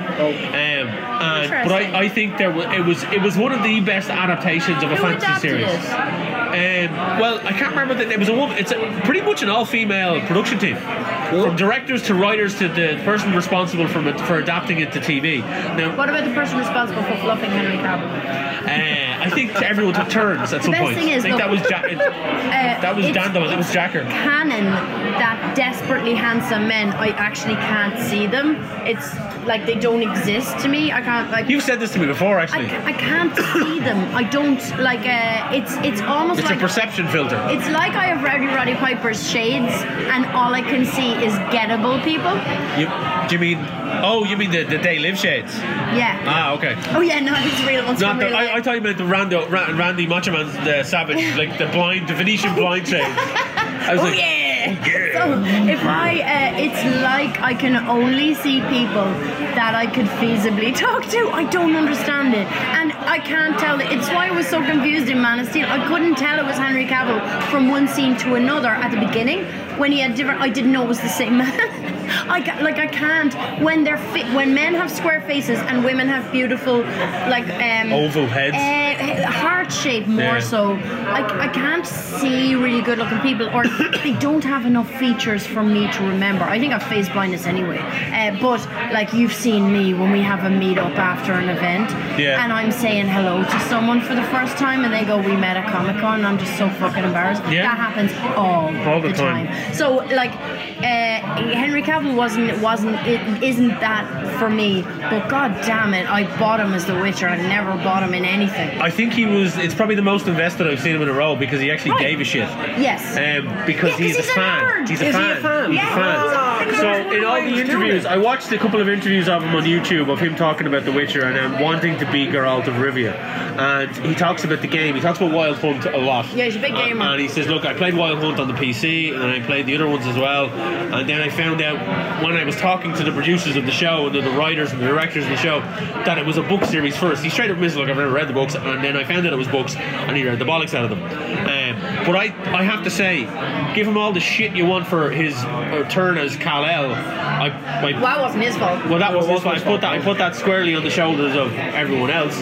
But I think it was one of the best adaptations of a fantasy series. Well, I can't remember that it was a woman. It's pretty much an all-female production team, from directors to writers to the person responsible for adapting it to TV. Now, what about the person responsible for fluffing Henry Cavill? I think everyone took turns at some point. Thing is, I think that was Dando. That was Jacker. Canon that desperately handsome men, I actually can't see them. It's like they don't exist to me. I can't like. You've said this to me before, actually. I can't see them. I don't like. It's almost it's like a perception filter. It's like I have Roddy Piper's shades, and all I can see is gettable people. Do you mean? Oh, you mean the They Live shades? Yeah. Ah, okay. Oh yeah, no, these real ones. Not the, I thought you meant the Randy Macho Man's Savage, like the Venetian blind shades. I was like, yeah. So if it's like I can only see people that I could feasibly talk to. I don't understand it, and I can't tell it. It's why I was so confused in Man of Steel. I couldn't tell it was Henry Cavill from one scene to another at the beginning when he had different. I didn't know it was the same man. I can't when when men have square faces and women have beautiful oval heads, heart shape more so. I can't see really good looking people, or they don't have enough features for me to remember. I think I've face blindness anyway, but like you've seen me when we have a meet up after an event, and I'm saying hello to someone for the first time and they go, we met at Comic-Con, and I'm just so fucking embarrassed. That happens all the time. So like Henry Cavill isn't that for me, but god damn it, I bought him as The Witcher. I never bought him in anything. I think it's probably the most invested I've seen him in a role, because he actually gave a shit. Yes. Because he's a fan. He's a fan. He's a fan. So in all the interviews, I watched a couple of interviews of him on YouTube of him talking about The Witcher and wanting to be Geralt of Rivia, and he talks about the game. He talks about Wild Hunt a lot. Yeah, he's a big gamer. And he says, look, I played Wild Hunt on the PC and I played the other ones as well, and then I found out when I was talking to the producers of the show and the writers and the directors of the show that it was a book series first. He straight up admits, look, I've never read the books, and then I found out it was books and he read the bollocks out of them. But I have to say, give him all the shit you want for his turn as Kal-El. That wasn't his fault. Well, that was his fault. I put that squarely on the shoulders of everyone else.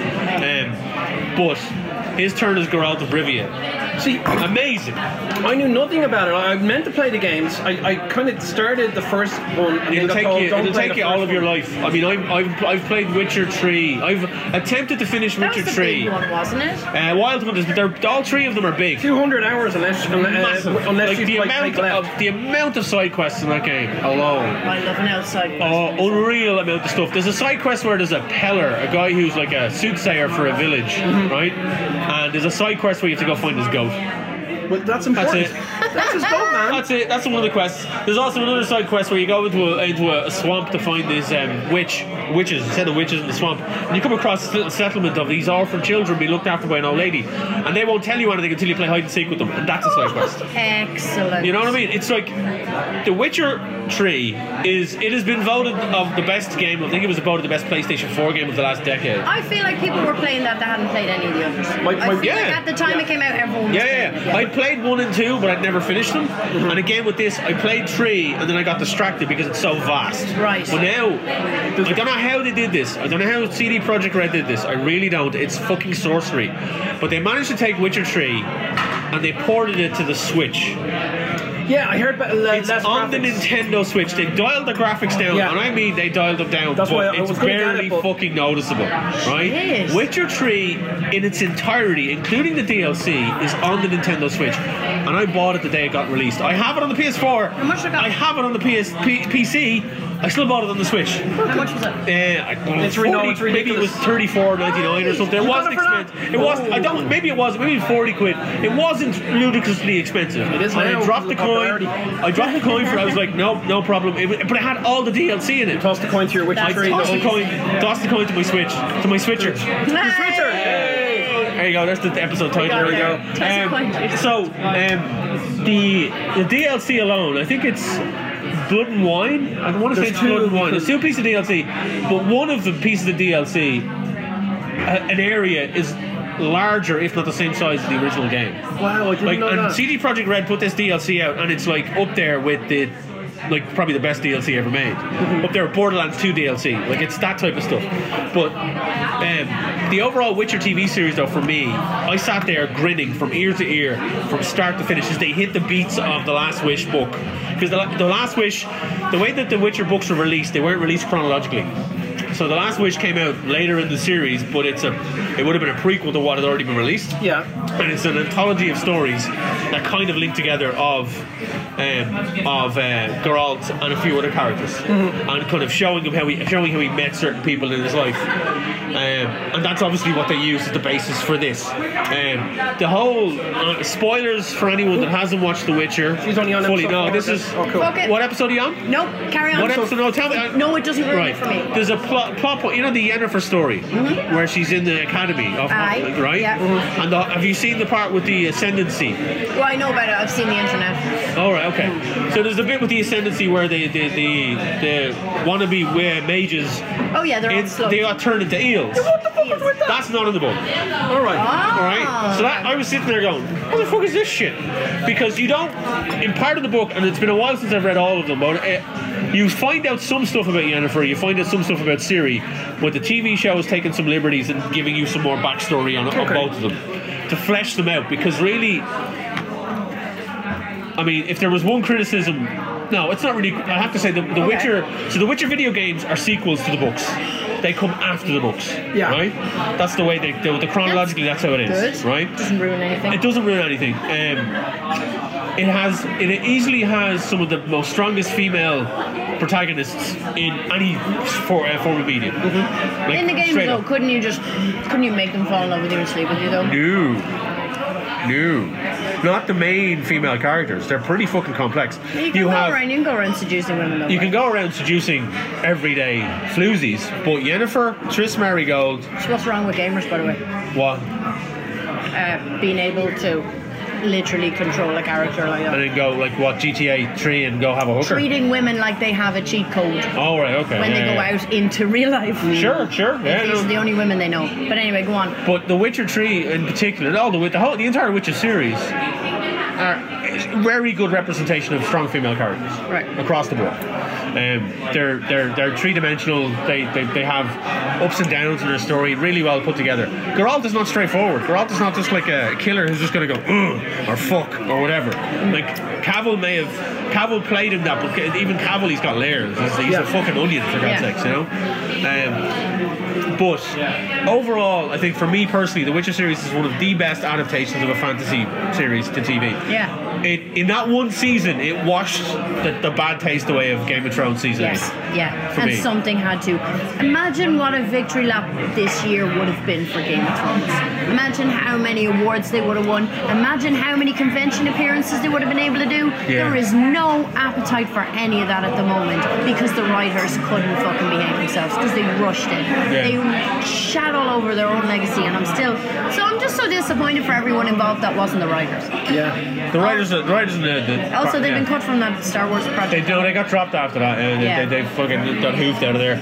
But his turn as Geralt of Rivia. See, amazing. I knew nothing about it. I meant to play the games. I kind of started the first one. And it'll take you all of your life. I mean, I've played Witcher 3. I've attempted to finish Witcher 3. That was the big one, wasn't it? Wild Hunt is, but all three of them are big. 200 hours unless like you the amount of side quests in that game alone. I love an outside quest. Oh, unreal amount of stuff. There's a side quest where there's a peller, a guy who's like a soothsayer for a village, right? And there's a side quest where you have to go find his goat. Well, that's important. That's his goat, man. That's it. That's one of the quests. There's also another side quest where you go into a swamp to find this witches, a set of witches in the swamp, and you come across this little settlement of these orphan children being looked after by an old lady, and they won't tell you anything until you play hide and seek with them, and that's a side quest. Excellent. You know what I mean? It's like The Witcher 3 it has been voted of the best game. I think it was voted the best PlayStation 4 game of the last decade. I feel like people were playing that hadn't played any of the others. I feel like at the time it came out, everyone was playing it. I played 1 and 2, but I'd never finished them. And again with this, I played 3 and then I got distracted because it's so vast. Right. But now, I don't know how they did this. I don't know how CD Projekt Red did this. I really don't. It's fucking sorcery. But they managed to take Witcher 3 and they ported it to the Switch. Yeah, I heard about it's on the Nintendo Switch. They dialed the graphics down, and I mean they dialed them down. That's why it's barely fucking noticeable, right? Jeez. Witcher 3 in its entirety, including the DLC, is on the Nintendo Switch, and I bought it the day it got released. I have it on the PS4. How much I have it on the PC. I still bought it on the Switch. How much was it? Maybe it was $34.99 or something. It wasn't expensive. It was. I don't. Maybe it was. Maybe 40 quid. It wasn't ludicrously expensive. It is. And I dropped the coin. I dropped the coin for. I was like, no problem. But it had all the DLC in it. Toss the coin to your Witcher 3. Toss the coin to my Switch. To my Switcher. Your Switcher. There you go. That's the episode title. There we go. The DLC alone, I think it's Blood and Wine. I want to say it's Blood and Wine. There's 2 pieces of DLC, but one of the pieces of DLC, an area is larger, if not the same size as the original game. Wow, I didn't know that. CD Projekt Red put this DLC out, and it's like up there with the probably the best DLC ever made. Up there with Borderlands 2 DLC. Like, it's that type of stuff. But the overall Witcher TV series, though, for me, I sat there grinning from ear to ear, from start to finish, as they hit the beats of the Last Wish book. Because the Last Wish, the way that the Witcher books were released, they weren't released chronologically. So The Last Wish came out later in the series, but it would have been a prequel to what had already been released. Yeah. And it's an anthology of stories that kind of link together of Geralt and a few other characters, and kind of showing how he met certain people in his life. And that's obviously what they use as the basis for this. The whole spoilers for anyone that hasn't watched The Witcher. She's only on fully. episode No, this is. Oh, cool. Okay. What episode are you on? Nope, carry on. What episode? No, tell me. No, it doesn't ruin it for me. There's a plot point. You know the Yennefer story, where she's in the academy of right. Yeah. And have you seen the part with the ascendancy? Well, I know about it. I've seen the internet. All right, okay. So there's a bit with the ascendancy where the wannabe mages. Oh yeah, they're all slow. They got turned into eels. What the fuck is with that? That's not in the book. All right. All right. So that, I was sitting there going, what the fuck is this shit? Because you don't, in part of the book, and it's been a while since I've read all of them, but you find out some stuff about Yennefer, you find out some stuff about Ciri, but the TV show is taking some liberties and giving you some more backstory on both of them to flesh them out. Because really, I mean, if there was one criticism, no, it's not really. I have to say the Witcher. So the Witcher video games are sequels to the books. They come after the books. Yeah. Right. That's the way they do it. Chronologically, that's how it is. Good. Right. Doesn't ruin anything. It doesn't ruin anything. It easily has some of the most strongest female protagonists in any form of media. Like, in the games though, couldn't you make them fall in love with you and sleep with you though? No. Not the main female characters. They're pretty fucking complex. You can go around seducing women though. You can go around seducing everyday floozies, but Yennefer, Triss Merigold. So what's wrong with gamers, by the way? What? Being able to literally control a character like that. And then go like what, GTA 3 and go have a hooker? Treating women like they have a cheat code. Oh right, okay. When they go out into real life. Sure. Yeah, These are the only women they know. But anyway, go on. But The Witcher 3 in particular, the entire Witcher series are very good representation of strong female characters. Right. Across the board. They're three-dimensional. They have ups and downs in their story, really well put together. Geralt is not straightforward. Geralt is not just like a killer who's just going to go or fuck or whatever. Like Cavill played in that, but even Cavill, he's got layers. He's a fucking onion, for God's sakes, you know. But overall, I think for me personally, The Witcher series is one of the best adaptations of a fantasy series to TV. Yeah. In that one season, it washed the bad taste away of Game of Thrones season 8. Yeah. For And me. something had to. Imagine what a victory lap this year would have been for Game of Thrones. Imagine how many awards they would have won. Imagine how many convention appearances they would have been able to do. Yeah. There is no appetite for any of that at the moment because the writers couldn't fucking behave themselves because they rushed it. Yeah. They shat all over their own legacy, and I'm just so disappointed for everyone involved that wasn't the writers. Yeah. The writers and Also, they've been cut from that Star Wars project. They got dropped after that, and they fucking got hoofed out of there.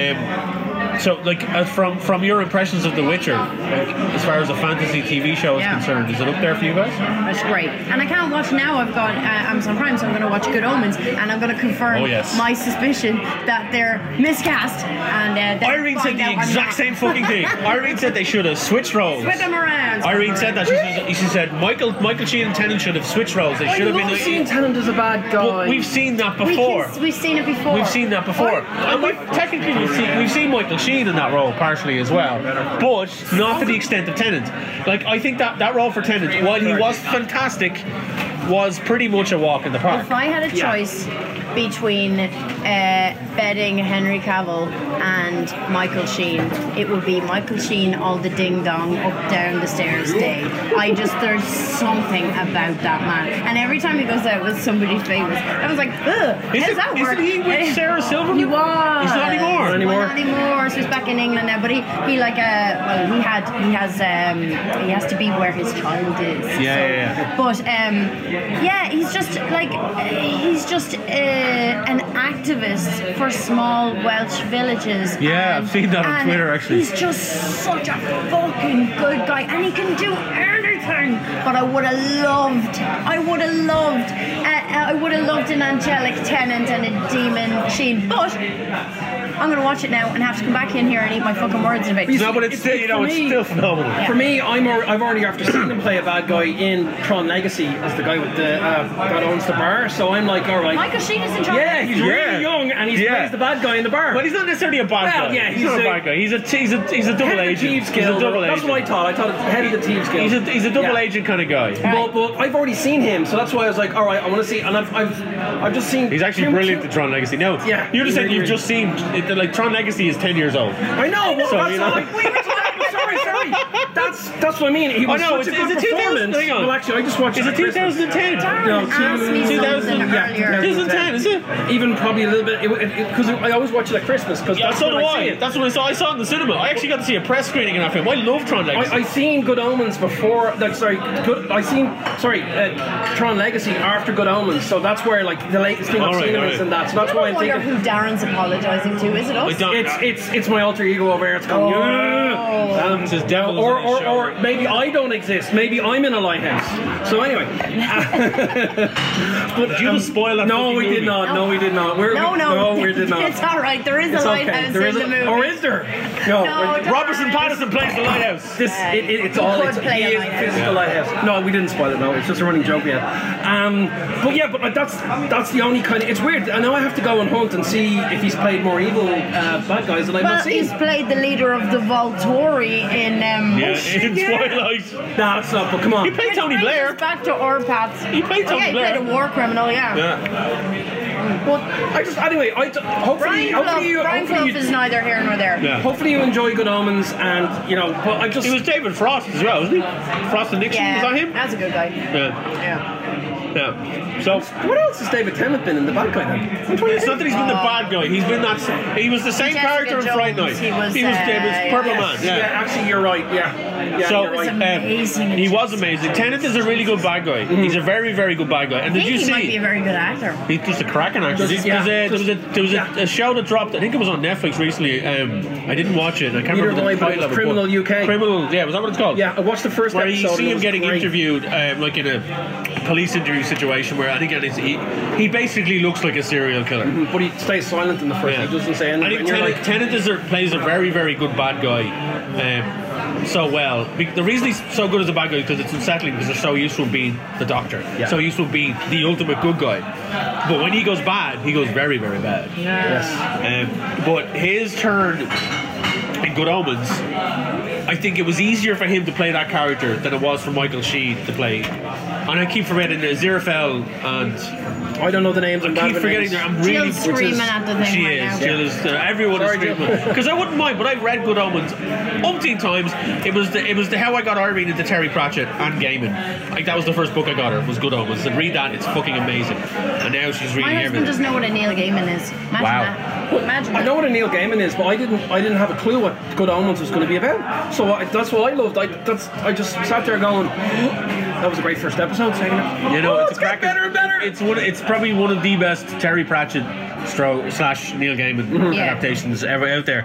So, like, from your impressions of The Witcher, like, as far as a fantasy TV show is concerned, is it up there for you guys? That's great. And I can't watch now. I've got Amazon Prime, so I'm going to watch Good Omens, and I'm going to confirm my suspicion that they're miscast. And Irene said the exact same fucking thing. Irene said they should have switched roles. Switch them around. Irene said that. She said Michael Sheen and Tennant should have switched roles. They should have been. We've seen Tennant as a bad guy. But we've seen that before. We've seen it before. We've seen that before. And we've seen Michael Sheen in that role partially as well, but not to the extent of Tennant. Like, I think that role for Tennant, while he was fantastic, was pretty much a walk in the park. If I had a choice between betting Henry Cavill and Michael Sheen, it would be Michael Sheen all the ding dong up down the stairs day. There's something about that man, and every time he goes out with somebody famous, I was like, ugh, how does that work? Isn't he with Sarah Silverman? He was. He's not anymore. Not anymore. So he's back in England now, but he has to be where his child is. Yeah. But he's just an activist for small Welsh villages. Yeah, I've seen that on Twitter actually. He's just such a fucking good guy, and he can do anything. But I would have loved an angelic Tennant and a demon Sheen. But I'm going to watch it now and have to come back in here and eat my fucking words in a bit. No, but it's still, it's still phenomenal. Yeah. For me, I've already after seeing him play a bad guy in Tron Legacy as the guy with the that owns the bar. So I'm like, all right. Michael Sheen is in Tron. Yeah, he's really young and he plays the bad guy in the bar. Well, he's not necessarily a bad guy. Yeah, he's not a bad guy. He's a double agent. That's what I thought. I thought it's head of the Thieves Guild. He's a double agent kind of guy. But I've already seen him, so that's why I was like, all right, I want to see. And I've just seen. He's actually brilliant in Tron Legacy. No, you just said you've just seen like Tron Legacy is 10 years old. I know. Well, So, that's you know. like, sorry. That's what I mean. He was such a good performance. Well, actually, I just watched. Is it 2010? No, Asked me something earlier. 2010, is it? Even probably a little bit because I always watch it at Christmas because Yeah, that's so when do I see I. it. That's what I saw. I saw it in the cinema. I actually got to see a press screening in that film. I love Tron Legacy. I seen Good Omens before. Like, Tron Legacy after Good Omens. So that's where like the latest thing I've seen is in that. So that's why I'm wonder thinking. who Darren's apologising to. Is it us? It's my alter ego over there. It's going. It's his devil. Or maybe I don't exist. Maybe I'm in a lighthouse. So anyway. But did you just spoil that? No, we did not. No, we did not. No, we did not. It's all right. There is a lighthouse in the movie. Or is there? No. Robertson Patterson plays the lighthouse. It's all. He is the lighthouse. No, we didn't spoil it. No, it's just a running joke. But that's the only kind of. It's weird. I know I have to go and hunt and see if he's played more evil bad guys than I've not seen. He's played the leader of the Volturi in. In Twilight. Nah, that's not. But come on. He played Tony Blair. Back to Orpath. He played Tony Blair. He played a war criminal. But Brian Clough is neither here nor there. Yeah. Hopefully you enjoy Good Omens, and but I just. He was David Frost as well, wasn't he? Frost and Nixon, was that him? That's a good guy. Yeah. So what else has David Tennant been in the bad guy then? It's not that he's been the bad guy. He's been that. He was the same Jessica character in Fright Night. He was Purple Man. Yeah, actually, you're right. Yeah. So you're right. amazing. He was amazing. Tennant is a really good bad guy. He's a very, very good bad guy. And did you see? He might be a very good actor. He's just a cracking actor. There was a show that dropped. I think it was on Netflix recently. I didn't watch it. I can't remember the title of it. Criminal UK. Criminal. Yeah, was that what it's called? Yeah, I watched the first where episode. You see him getting interviewed, like in a police interview situation, where I think he basically looks like a serial killer. But he stays silent in the first. He doesn't say anything. I think Tennant plays a very, very good bad guy. So well. The reason he's so good as a bad guy is because it's unsettling because they're so used to him being the Doctor, so used to him being the ultimate good guy. But when he goes bad, he goes very, very bad. Yes. But his turn in Good Omens, I think it was easier for him to play that character than it was for Michael Sheen to play. And I keep forgetting Aziraphale and. I don't know the names. I keep forgetting there. I'm really Jill's screaming at the thing. She right is. now. Jill is. Everyone is screaming because I wouldn't mind. But I've read Good Omens umpteen times. It was the How I Got Irene into Terry Pratchett and Gaiman. Like that was the first book I got her. Was Good Omens. And read that. It's fucking amazing. And now she's reading My husband everything. doesn't know what a Neil Gaiman is. Imagine that. Imagine I know what a Neil Gaiman is, but I didn't have a clue what Good Omens was going to be about. So that's what I loved. I just sat there going, that was a great first episode. Second episode. You know, it's getting better and better. It's probably one of the best Terry Pratchett / Neil Gaiman adaptations ever out there.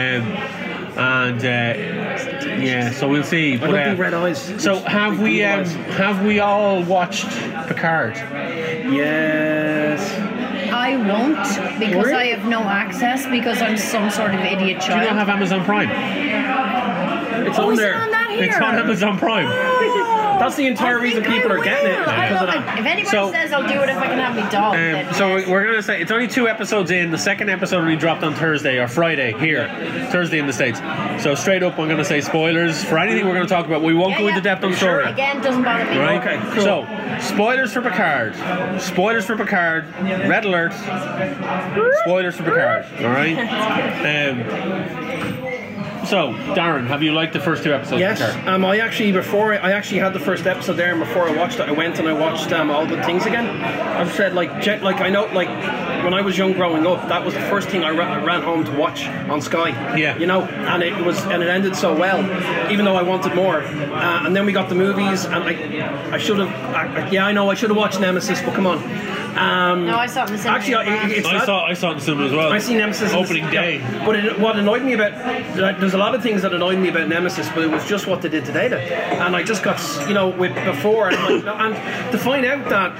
So we'll see. I love the red eyes. So have we all watched Picard? Yes. I won't because I have no access because I'm some sort of idiot child. Do you not have Amazon Prime? It's on there. On that here? It's on Amazon Prime. That's the entire reason people are getting it. Because of that. If anybody says I'll do it if I can have my dog. Then so yes. we're going to say it's only 2 episodes in. The second episode will be dropped on Thursday or Friday here. Thursday in the States. So straight up I'm going to say spoilers for anything we're going to talk about. We won't go into depth on story. Again, doesn't bother me. Right? Okay, cool. So, spoilers for Picard. Spoilers for Picard. Red alert. Spoilers for Picard. Alright? So, Darren, have you liked the first 2 episodes? Yes, of Picard? I actually had the first episode there, and before I watched it, I went and I watched All Good Things again. I've said I know when I was young growing up, that was the first thing I ran home to watch on Sky. Yeah, you know, and it ended so well, even though I wanted more. And then we got the movies, and I should have. I should have watched Nemesis, but come on. No, I saw it in the cinema. Actually, I saw it in the cinema as well. I see Nemesis opening day. Yeah. But what annoyed me about there's a lot of things that annoyed me about Nemesis, but it was just what they did to Data, and I just got before and to find out that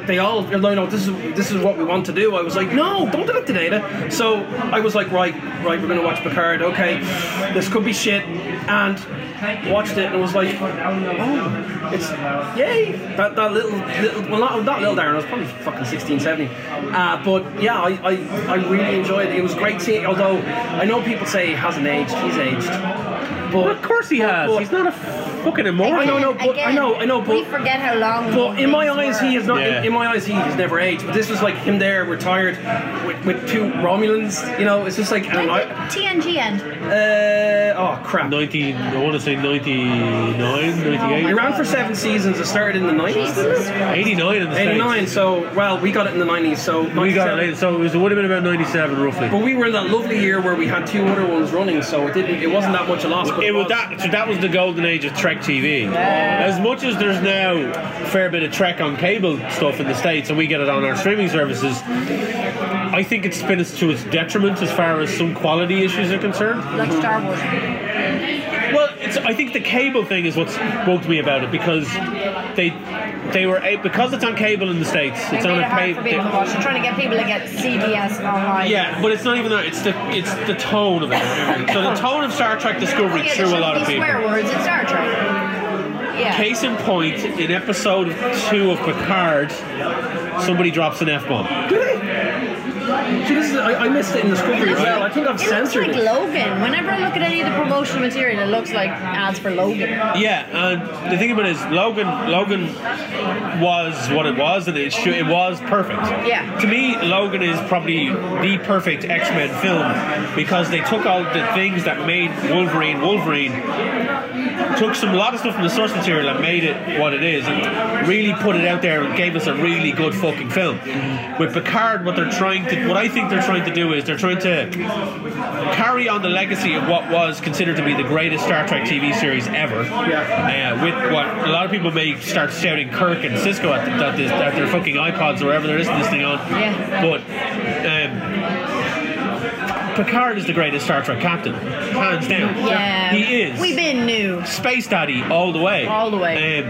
they all, you know, this is what we want to do. I was like, no, don't do it to Data. So I was like, right, we're going to watch Picard. Okay, this could be shit. And watched it and was like, oh, it's yay. That little, well, not little Darren. I was probably fucking 16, 17. But yeah, I really enjoyed it. It was great seeing. Although I know people say he hasn't aged. He's aged. But well, of course he has. He's not a fucking immortal. I know. But we forget how long. But in my eyes, he is not. Yeah. In my eyes, he has never aged. But this was like him there, retired, with two Romulans. You know, it's just like TNG end. Oh crap. I want to say 99, 98. It ran for 7 seasons. It started in the 90s. 89 in the States. 89. So well, we got it in the 90s. So we got it later. So it would have been about 97 roughly. But we were in that lovely year where we had 2 other ones running, so it wasn't that much a loss. But that was the golden age of Trek TV. Yeah. As much as there's now a fair bit of Trek on cable stuff in the States, and we get it on our streaming services, I think it's been to its detriment as far as some quality issues are concerned. Like Star Wars. Well, I think the cable thing is what's bugged me about it, because they were because it's on cable in the States. It's on a cable. They're trying to get people to get CBS online. Yeah, but it's not even that. It's the tone of it. So the tone of Star Trek Discovery threw a lot of people. Swear words in Star Trek. Yeah. Case in point, in episode 2 of Picard, somebody drops an F-bomb. I missed it in Discovery as well. I think I've censored it. It looks like Logan. Whenever I look at any of the promotional material, it looks like ads for Logan. Yeah, and the thing about it is, Logan was what it was, and it was perfect. Yeah. To me, Logan is probably the perfect X-Men film, because they took all the things that made Wolverine, took a lot of stuff from the source material and made it what it is, and really put it out there and gave us a really good fucking film. With Picard, what I think they're trying to do is they're trying to carry on the legacy of what was considered to be the greatest Star Trek TV series ever. Yeah. With what a lot of people may start shouting Kirk and Cisco at their fucking iPods or wherever they're listening to this thing on. Yeah. But Picard is the greatest Star Trek captain, hands down. Yeah, he is. We've been new. Space Daddy all the way. All the way.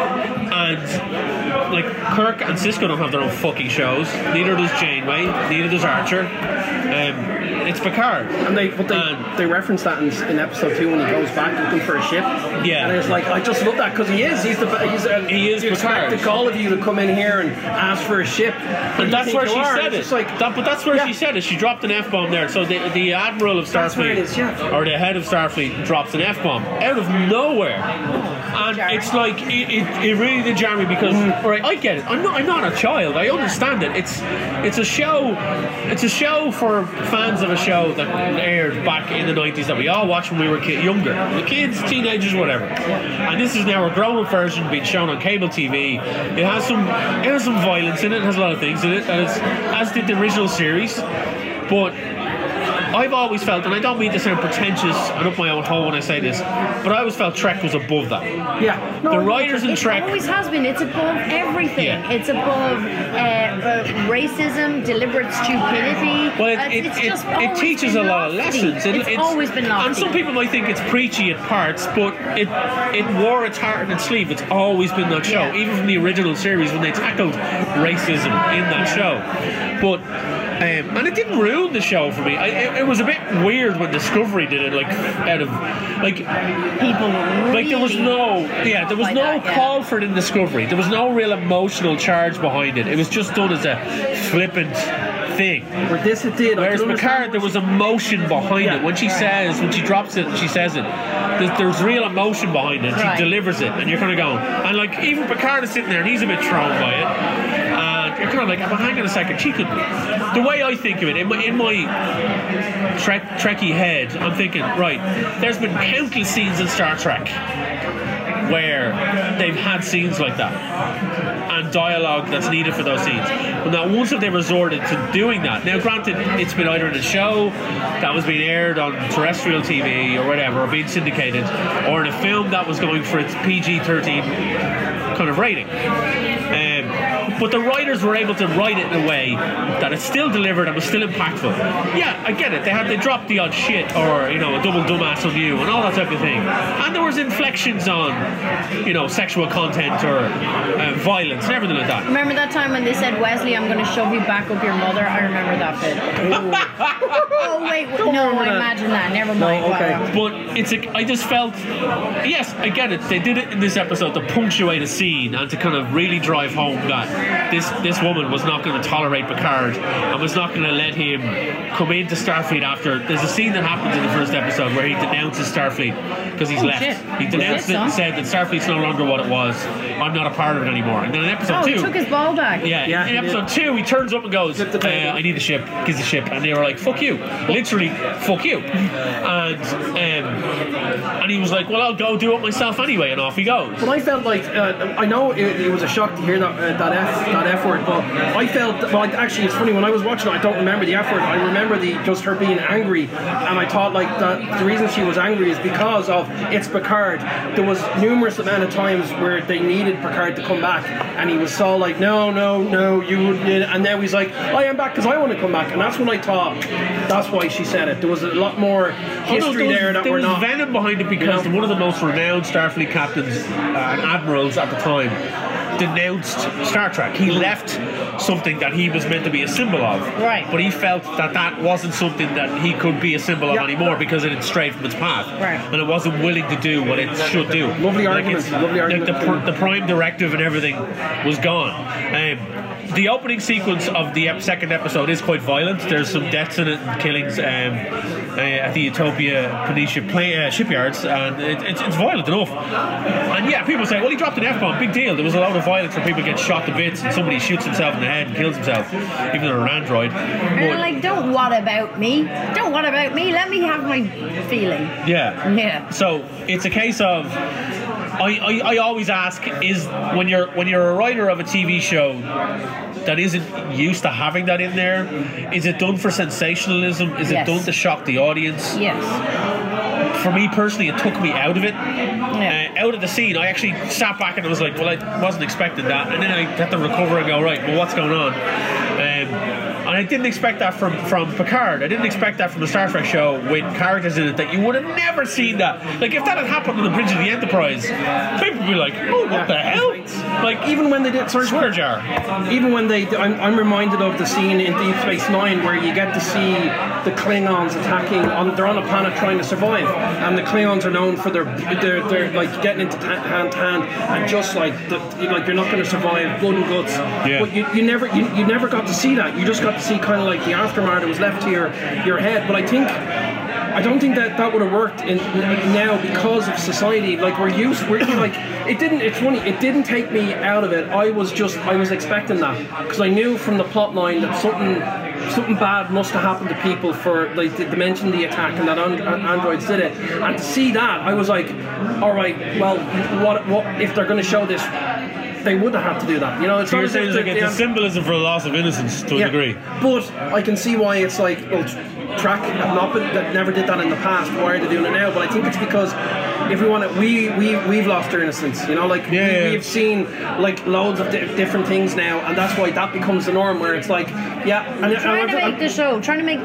And like Kirk and Cisco don't have their own fucking shows. Neither does Janeway. Neither does Archer. It's Picard. And they reference that in episode 2 when he goes back looking for a ship. Yeah. And it's like, I just love that, because he is you Picard. Expect all of you to come in here and ask for a ship. And that's where she said it. But that's where she said it. She dropped an F-bomb there. So the Admiral of Starfleet, or the head of Starfleet, drops an F-bomb out of nowhere. And it's like, it really did jar me, because, alright, I get it. I'm not a child. I understand it. It's a show for fans of a show that aired back in the 90s that we all watched when we were younger. The kids, teenagers, whatever. And this is now a grown-up version being shown on cable TV. It has some violence in it. It has a lot of things in it, as did the original series. But I've always felt, and I don't mean to sound pretentious and up my own hole when I say this, but I always felt Trek was above that. Yeah. The writers in Trek... It always has been. It's above everything. Yeah. It's above racism, deliberate stupidity. Well, it teaches a lot of lessons. It's always been lofty. And some people might think it's preachy at parts, but it wore its heart on its sleeve. It's always been that show. Yeah. Even from the original series when they tackled racism in that show. But... and it didn't ruin the show for me. It was a bit weird when Discovery did it, out of people. Really there was no call for it in Discovery. There was no real emotional charge behind it. It was just done as a flippant thing. But this it did. Whereas Picard, there was emotion behind it. When she drops it and she says it, there's real emotion behind it. Right. She delivers it, and you're kind of going. And like even Picard is sitting there, and he's a bit thrown by it. You're kind of like, well, hang on a second, she could... The way I think of it, in my Trekkie head, I'm thinking, right, there's been countless scenes in Star Trek where they've had scenes like that and dialogue that's needed for those scenes. But now once have they resorted to doing that. Now granted, it's been either in a show that was being aired on terrestrial TV or whatever, or being syndicated, or in a film that was going for its PG-13 kind of rating. But the writers were able to write it in a way that it still delivered and was still impactful. Yeah, I get it. They dropped the odd shit or, a double dumbass on you and all that type of thing. And there was inflections on, sexual content or violence and everything like that. Remember that time when they said, Wesley, I'm going to shove you back up your mother? I remember that bit. Oh, wait. No, I imagine that. Never mind. No, okay. But I just felt, yes, I get it. They did it in this episode to punctuate a scene and to kind of really drive home that this woman was not going to tolerate Picard and was not going to let him come into Starfleet after. There's a scene that happens in the first episode where he denounces Starfleet because he's left. Shit. He denounced it and said that Starfleet's no longer what it was. I'm not a part of it anymore. And then in episode 2, he took his ball back. Yeah, in episode 2, he turns up and goes, I need a ship. Gives the ship, and they were like, "Fuck you!" Literally, "Fuck you!" And he was like, "Well, I'll go do it myself anyway," and off he goes. But I felt like I know it was a shock to hear that F word, but I felt actually it's funny when I was watching it, I don't remember the F word. I remember just her being angry, and I thought like that the reason she was angry is because of it's Picard. There was numerous amount of times where they needed Picard to come back, and he was so like, no, you, and now he's like, I am back because I want to come back, and that's when I thought that's why she said it. There was a lot more history there was not venom behind it because one of the most renowned Starfleet captains and admirals at the time denounced Star Trek. He left something that he was meant to be a symbol of, right? But he felt that wasn't something that he could be a symbol of anymore because it had strayed from its path, right? And it wasn't willing to do what it should do. Lovely argument. The prime directive and everything was gone. The opening sequence of the second episode is quite violent. There's some deaths in it and killings at the Utopia Phoenicia shipyards, and it's violent enough. And yeah, people say, well, he dropped an F-bomb, big deal. There was a lot of violence where people get shot to bits and somebody shoots himself in the head and kills himself, even though they're an android. And they're like, don't what about me? Don't what about me? Let me have my feeling. Yeah. So it's a case of I always ask, is when you're a writer of a TV show that isn't used to having that in there, is it done for sensationalism? Is it done to shock the audience? Yes. For me personally, it took me out of it. Out of the scene, I actually sat back and I was like, well, I wasn't expecting that. And then I had to recover and go, right, well, what's going on? And I didn't expect that from Picard. I didn't expect that from a Star Trek show with characters in it that you would have never seen that. Like, if that had happened on the bridge of the Enterprise, people would be like, oh, what the hell? Like, even when they did, swear jar. Even when I'm reminded of the scene in Deep Space Nine where you get to see the Klingons attacking, they're on a planet trying to survive, and the Klingons are known for their like getting into hand to hand, and just like you're not going to survive, blood and guts. Yeah. But you never got to see that. You just got to see kind of like the aftermath that was left to your head. But I don't think that would have worked now because of society. Like it's funny, it didn't take me out of it. I was expecting that because I knew from the plot line that something bad must have happened to people for, like, they mentioned the attack and that androids did it, and to see that I was like, all right, well, what if they're going to show this? They wouldn't have to do that, It's so you're saying it's a symbolism for the loss of innocence to a degree. But I can see why it's like, well, Trek that never did that in the past. Why are they doing it now? But I think it's because if we want it, we've lost our innocence. We've seen like loads of different things now, and that's why that becomes the norm. Where it's like, trying to make the show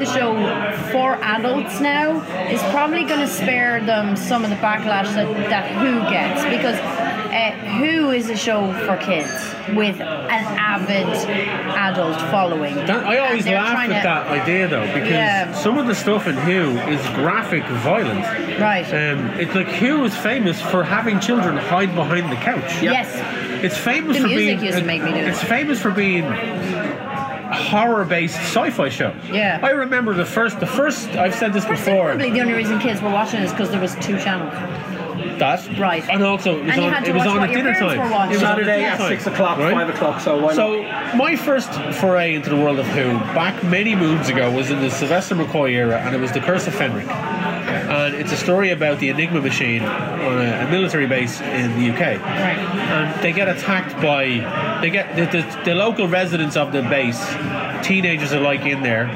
for adults now is probably going to spare them some of the backlash that Who gets, because Who is a show for kids with an avid adult following. I always laugh at that idea though, because some of the stuff in Who is graphic violence. Right. It's like Who is famous for having children hide behind the couch. Yes. It's famous the for being. Used to make me do it. It's famous for being a horror-based sci-fi show. Yeah. I remember the first. I've said this before. Probably the only reason kids were watching it is because there was 2 channels. That right, and also it was on at dinner time. It was Saturday at 6 o'clock, right? 5 o'clock. So my first foray into the world of Who back many moons ago was in the Sylvester McCoy era, and it was The Curse of Fenric. And it's a story about the Enigma machine on a military base in the UK. Right. And they get attacked by the local residents of the base teenagers alike in there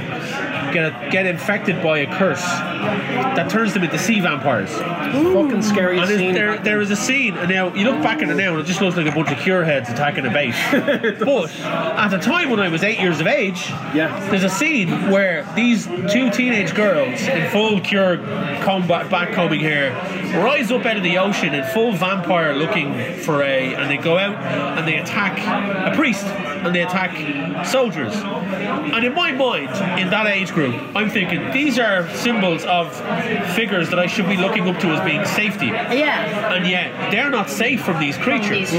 get infected by a curse that turns them into sea vampires. Fucking scary and scene. There is a scene, and now you look back at it now and it just looks like a bunch of cure heads attacking a base. But at the time when I was 8 years of age, there's a scene where these two teenage girls in full cure backcombing hair rise up out of the ocean in full vampire looking foray, and they go out and they attack a priest and they attack soldiers. And in my mind, in that age group, I'm thinking these are symbols of figures that I should be looking up to as being safety. Yeah. And yet they're not safe from these creatures.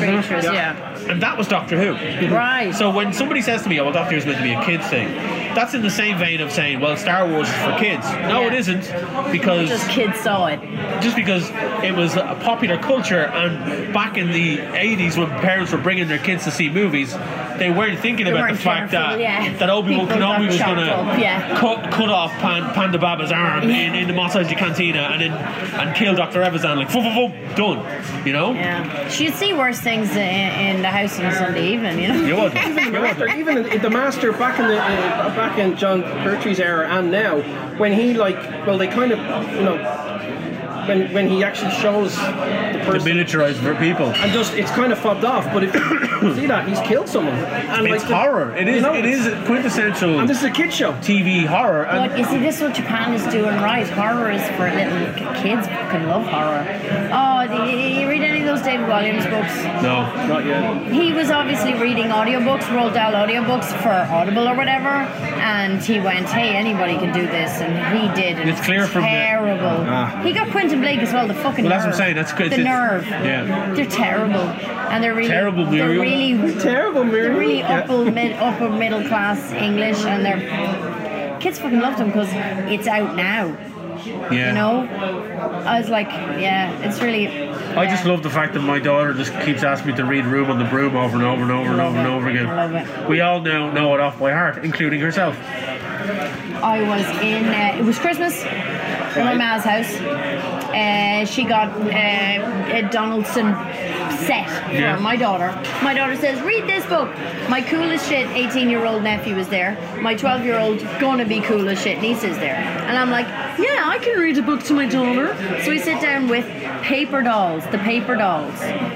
And that was Doctor Who. Right. So when somebody says to me, "Oh, well, Doctor Who's meant to be a kids thing," that's in the same vein of saying, "Well, Star Wars is for kids." No, it isn't, because just kids saw it. Just because it was a popular culture, and back in the 80s when parents were bringing their kids to see movies, they weren't thinking about the fact that Obi-Wan Kenobi was going to cut off Panda Baba's arm in the Mos Eisley Cantina and kill Dr. Evazan, like, done, you know? Yeah. You'd see worse things in the house on a Sunday evening, you know? You would. Even the Master back in John Pertwee's era and now, when he they kind of, you know, when he actually shows the person, the miniaturized for people, and just it's kind of fobbed off. But if you see that, he's killed someone. And it's horror. It is. You know, it is quintessential. And this is a kid show, TV horror. But you see, this is what Japan is doing right. Horror is for little kids. Fucking love horror. Oh, you read any of those David Walliams books? No, not yet. He was obviously reading audiobooks, Roald Dahl audiobooks for Audible or whatever, and he went, "Hey, anybody can do this," and he did. And it's clear from terrible. He got Quentin Blake as well. The fucking nerve. That's what I'm saying. That's good. The nerve. Yeah. They're terrible, and they're really terrible. They're really terrible. They're really upper middle class English, and their kids fucking love them because it's out now. Yeah. You know, I was like, it's really. I just love the fact that my daughter just keeps asking me to read Room on the Broom over and over and over and over and over again. I love it. We all now know it off by heart, including herself. I was in. It was Christmas at my ma's house. She got a Donaldson set for my daughter. My daughter says, "Read this book." My coolest shit 18-year-old nephew is there. My 12-year-old gonna be cool as shit niece is there. And I'm like, yeah, I can read a book to my daughter. So we sit down with Paper Dolls, the Paper Dolls.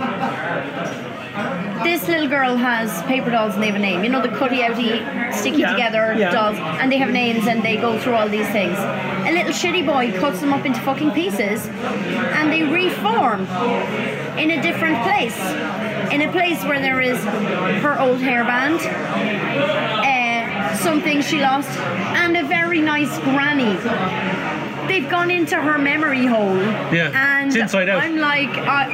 This little girl has paper dolls and they have a name. You know, the cutty-outy, sticky-together dolls. And they have names and they go through all these things. A little shitty boy cuts them up into fucking pieces and they reform in a different place. In a place where there is her old hairband, something she lost, and a very nice granny. They've gone into her memory hole. Yeah, and it's inside out. I'm like,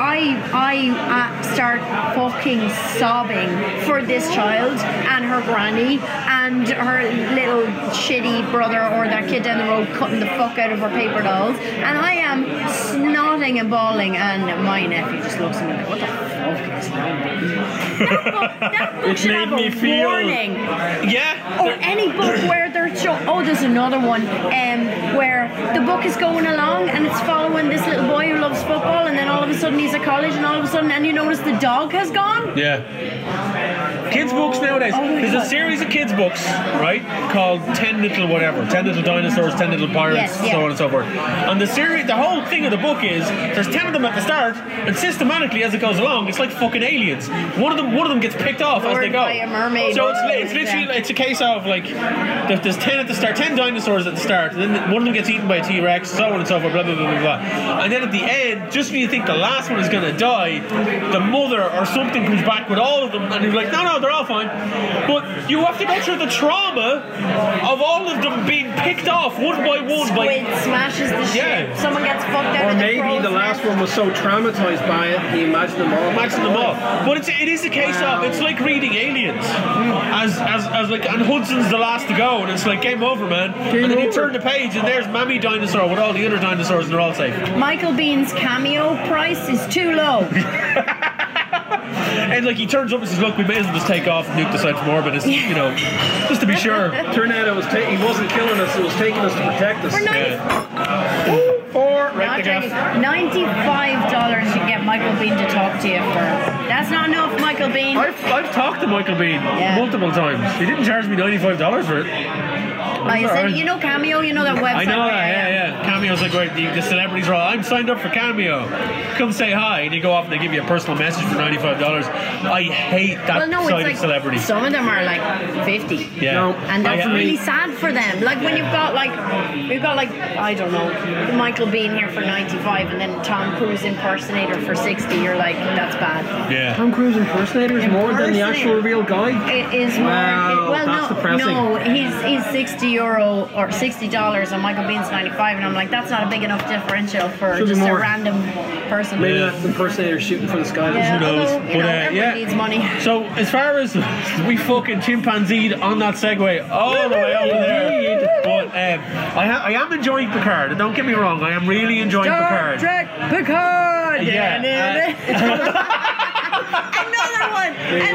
I start fucking sobbing for this child and her granny and her little shitty brother or that kid down the road cutting the fuck out of her paper dolls. And I am snotting and bawling, and my nephew just looks at me like, what the fuck is wrong with you? That book should have a warning. Yeah. Or any book where they're there's another one where the book is going along and it's following this little boy who loves football, and then all of a sudden he's at college, and all of a sudden and you notice the dog has gone. Kids books nowadays. There's a series of kids books, right, called 10 Little Whatever, 10 Little Dinosaurs, 10 Little Pirates, so on and so forth. And the whole thing of the book is there's 10 of them at the start, and systematically as it goes along, it's like fucking aliens. One of them gets picked off as they go. By a mermaid. So it's literally it's a case of like there's 10 at the start, 10 dinosaurs at the start, and then one of them gets eaten by a T-Rex, so on and so forth, blah blah blah blah blah. And then at the end, just when you think the last one is gonna die, the mother or something comes back with all of them, and you're like, no, they're all fine. But you have to go through the trauma of all of them being picked off one by one. Squid smashes the ship. Someone gets fucked out. Or maybe the last one was so traumatized by it, he imagined them all. But it is a case of, it's like reading Aliens. As like, and Hudson's the last to go, and it's like, game over, man. And then you turn the page, and there's Mammy Dinosaur with all the other dinosaurs, and they're all safe. Michael Bean's cameo price is too low. And like he turns up and says, "Look, we may as well just take off and nuke the site from orbit, you know, just to be sure." Turned out he wasn't killing us; it was taking us to protect us. We're not. For wreck the gaff. $95 you can get Michael Biehn to talk to you for. That's not enough, Michael Biehn. I've talked to Michael Biehn multiple times. He didn't charge me $95 for it. You said, you know Cameo, you know that website. I know that, yeah. Cameo's like, right, the celebrities are all, I'm signed up for Cameo. Come say hi. And you go off and they give you a personal message for $95. I hate that side of celebrity. Some of them are like 50. Yeah. No, and that's really sad for them. Like when we've got like, I don't know, Michael Biehn here for 95 and then Tom Cruise impersonator for 60. You're like, that's bad. Yeah. Tom Cruise impersonator is more than the actual real guy? It is more. Wow, that's depressing. No, he's €60 or $60 and Michael Bihn's 95 and I'm like, that's not a big enough differential for just a random person. Maybe that impersonator shooting for the sky. Yeah, who knows? Everyone needs money. So as far as we fucking chimpanzeed on that segue all the way over there, but I am enjoying Picard. Don't get me wrong, I am really enjoying Picard. Star Trek Picard. Yeah. Another one.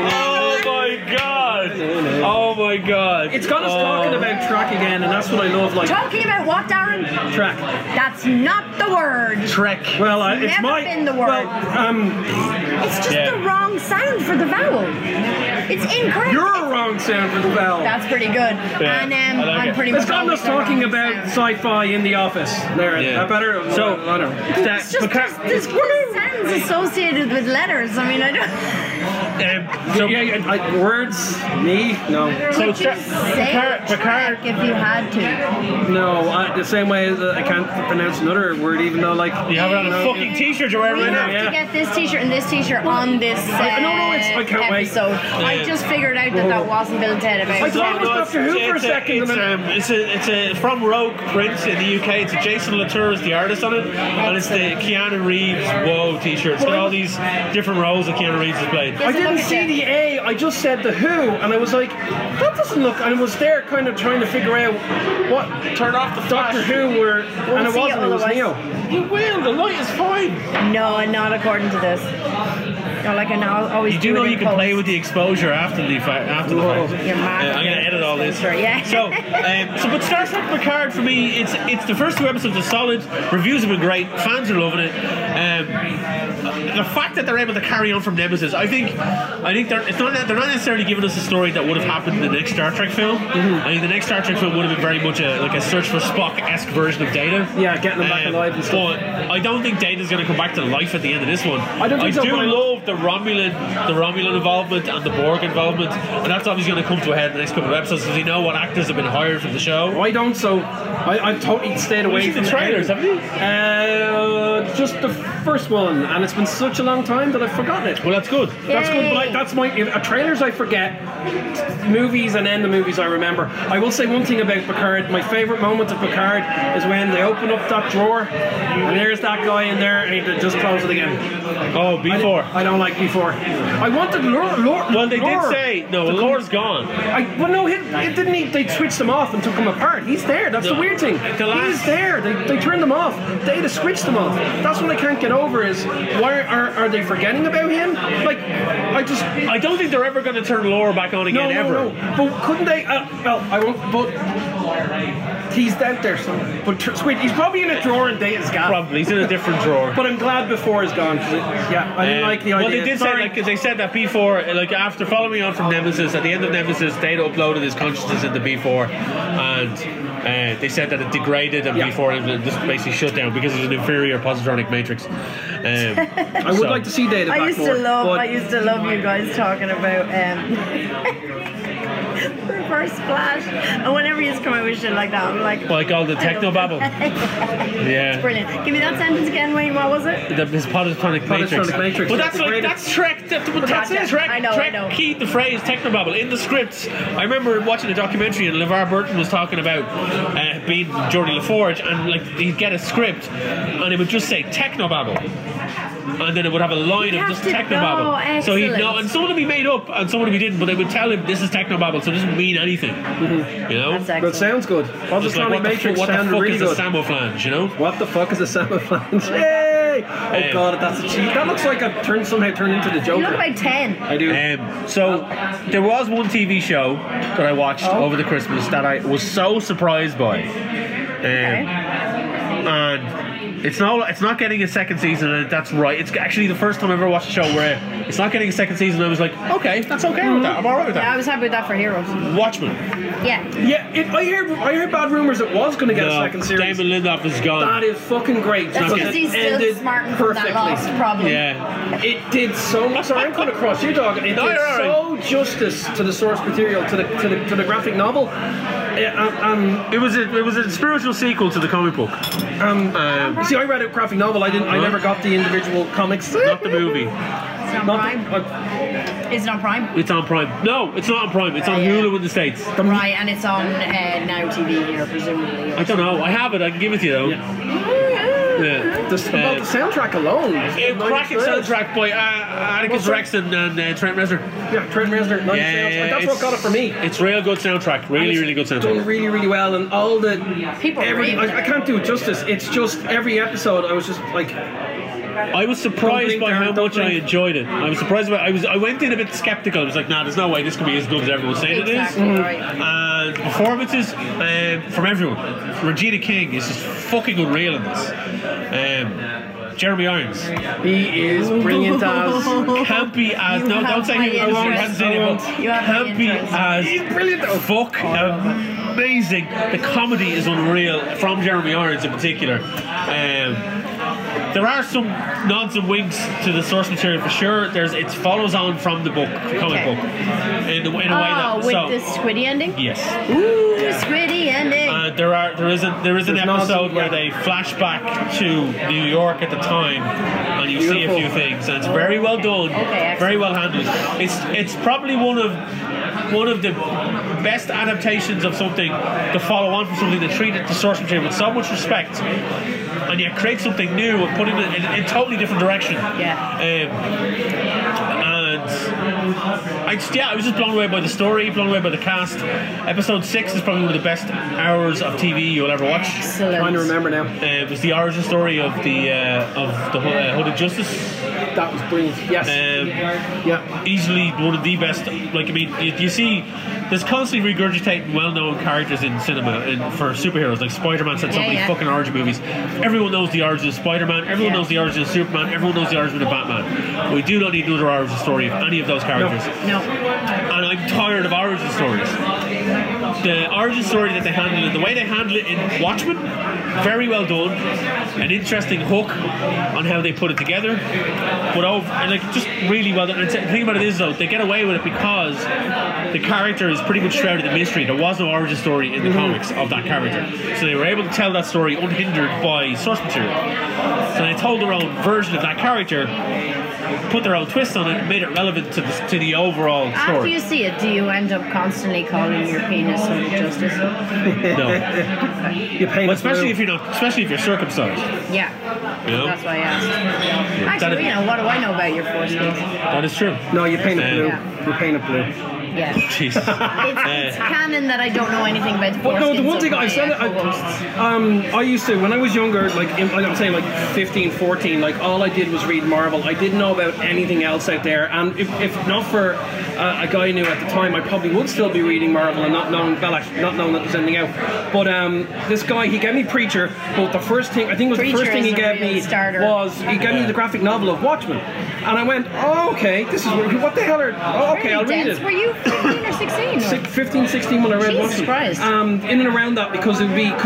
Oh my god. It's got us talking about Trek again, and that's what I love. Like talking about what, Darren? Trek. That's not the word. Trek. Well, it's never been the word. Well, it's just the wrong sound for the vowel. It's incorrect. You're a wrong sound for the vowel. That's pretty good. Yeah, And like I'm pretty much. It's got us talking about sci-fi in the office. There, that better? So I don't know. It's just there's sounds associated with letters. I mean, I don't. Words, me, no. So Picard, if you had to. No, the same way as I can't pronounce another word, even though like you have it on a fucking t-shirt you're wearing we right now. have to get this t-shirt and this t-shirt on this I can't wait. episode. I just figured out that wasn't Bill and Ted about. I thought it was Doctor Who for a second. It's from Rogue Prince in the UK. It's a Jason Latour is the artist on it, and it's the Keanu Reeves Whoa t-shirt. It's got all these different roles that Keanu Reeves has played. I didn't see the A, I just said the Who, and I was like, that doesn't look. And I was there kind of trying to figure out what turn off the Doctor Who were, and it wasn't. It was Neo. You will. The light is fine. No, not according to this. Like I now always you do know you can play with the exposure after the fact. I'm gonna edit all this. Yeah. So but Star Trek Picard for me, it's the first 2 episodes are solid. Reviews have been great. Fans are loving it. The fact that they're able to carry on from Nemesis, I think they're not necessarily giving us a story that would have happened in the next Star Trek film. I think the next Star Trek film would have been very much a search for Spock-esque version of Data. Yeah, getting them back alive and stuff. But I don't think Data's going to come back to life at the end of this one. I do love the Romulan involvement and the Borg involvement, and that's obviously going to come to a head in the next couple of episodes because you know what actors have been hired for the show. I don't, so I've totally stayed away from the trailers, haven't you? Just the first one, and it's been such a long time that I've forgotten it. Well, that's good. That's good. But that's my trailers I forget, movies and then the movies I remember. I will say one thing about Picard. My favourite moment of Picard is when they open up that drawer and there's that guy in there and he just close it again. Oh, B4. I don't like B4. I wanted Lore. Well, they did say no. Lore's gone. They switched him off and took him apart. He's there. That's the weird thing. He's there. They turned him off. They just switched him off. That's what I can't get over is why are they forgetting about him? Like I don't think they're ever going to turn Lore back on again ever. No. But couldn't they? I won't. But he's out there somewhere. But Squid, he's probably in a drawer in Data's gap. Probably he's in a different drawer. But I'm glad before is gone. I didn't like the idea. Well, they did say they said that B4, like after following on from Nemesis, at the end of Nemesis, Data uploaded his consciousness into B4, and they said that it degraded and B4 just basically shut down because it's an inferior positronic matrix. I would like to see Data back I used to love you guys talking about Reverse Flash, and whenever you come out with shit like that, I'm like all the technobabble. Yeah, it's brilliant. Give me that sentence again, Wayne. What was it? His positronic matrix. But that's Trek. That's it. Trek. I know. Keyed the phrase technobabble in the scripts. I remember watching a documentary and LeVar Burton was talking about being Geordie LaForge, and like he'd get a script and it would just say technobabble. And then it would have a line of just technobabble. So he'd know, and some of them he made up, and some of them he didn't. But they would tell him this is technobabble, so it doesn't mean anything. Mm-hmm. You know, but it sounds good. Positronic matrix sounds really good. What the fuck is a Samoflange? You know, what the fuck is a Samoflange? Yay! Oh god, that's a cheat. That looks like I've somehow turned into the Joker. You look like 10. I do. So there was one TV show that I watched over the Christmas that I was so surprised by, and It's not getting a second season, and that's right. It's actually the first time I've ever watched a show where it's not getting a second season. I was like, okay, that's okay with that. I'm alright with that. Yeah, I was happy with that for Heroes. Watchmen. Yeah. Yeah, I heard bad rumors it was going to get a second series. Damon Lindelof is gone. That is fucking great. That's because he's still smart from that lost problem. Yeah. It did so much. Sorry, I'm going to cross you, dog. It did so justice to the source material, to the graphic novel. It was a spiritual sequel to the comic book. See, I read a graphic novel. I never got the individual comics. Not the movie. It's on Prime. Is it on Prime? It's on Prime. No, it's not on Prime. It's on Hulu in the States. Right, and it's on Now TV here, presumably. I don't know. I have it. I can give it to you though. Yeah. The soundtrack alone. A cracking soundtrack by Atticus Rex and Trent Reznor. Yeah, Trent Reznor. That's what got it for me. It's real good soundtrack. Really good soundtrack. Done really, really well, and all the people. I can't do it justice. It's just every episode. I was just like. I was surprised by how much I enjoyed it. I was surprised by. I went in a bit skeptical. I was like, nah, there's no way this could be as good as everyone's saying it is. Right. And performances from everyone. Regina King is just fucking unreal in this. Jeremy Irons. He is brilliant as. Campy as. No, don't say he hasn't seen it, but campy as. He's brilliant though. Fuck. Amazing. The comedy is unreal from Jeremy Irons in particular. There are some nods and winks to the source material for sure. It follows on from the book, the comic book, in a way that. With the Squiddy ending. Yes. Ooh, Squiddy ending. There is an episode where they flash back to New York at the time, and you see a few things, and it's very well done, very well handled. It's probably one of the best adaptations of something to follow on from something that treated the source material with so much respect, and yet create something new and put it in a totally different direction. Yeah. I was just blown away by the story, blown away by the cast. Episode 6 is probably one of the best hours of TV you'll ever watch. Excellent. I'm trying to remember now. It was the origin story of the Hooded Justice. That was brilliant. Yes. Easily one of the best. Like, I mean, you see, there's constantly regurgitating well-known characters in cinema for superheroes. Like Spider-Man said so many fucking origin movies. Everyone knows the origin of Spider-Man. Everyone knows the origin of Superman. Everyone knows the origin of Batman. We do not need another origin story of any of those characters. No. And I'm tired of origin stories. The origin story that they handle it, the way they handle it in Watchmen, very well done. An interesting hook on how they put it together, but just really well done. And the thing about it is though, they get away with it because the character is pretty much shrouded in mystery. There was no origin story in the comics of that character, so they were able to tell that story unhindered by source material. So they told their own version of that character, put their own twist on it, and made it relevant to the overall story. After you see it, do you end up constantly calling your penis Hooded Justice? No. Especially if you're circumcised. Yeah. You know? That's why I asked. Actually, what do I know about your foreskin? That is true. No, you paint it blue. You paint it blue. Yeah. Jesus. It's canon that I don't know anything about the foreskins. No, the one thing I said, I used to, when I was younger, I'm saying 15, 14, all I did was read Marvel. I didn't know about anything else out there, and if not for a guy I knew at the time, I probably would still be reading Marvel and not knowing that there's anything out. But this guy, he gave me Preacher, but the first thing he gave me was he gave me the graphic novel of Watchmen, and I went, oh, okay, this is what the hell I'll read it. Were you 15 or 16? 15, 16 when I read Watchmen. In and around that, because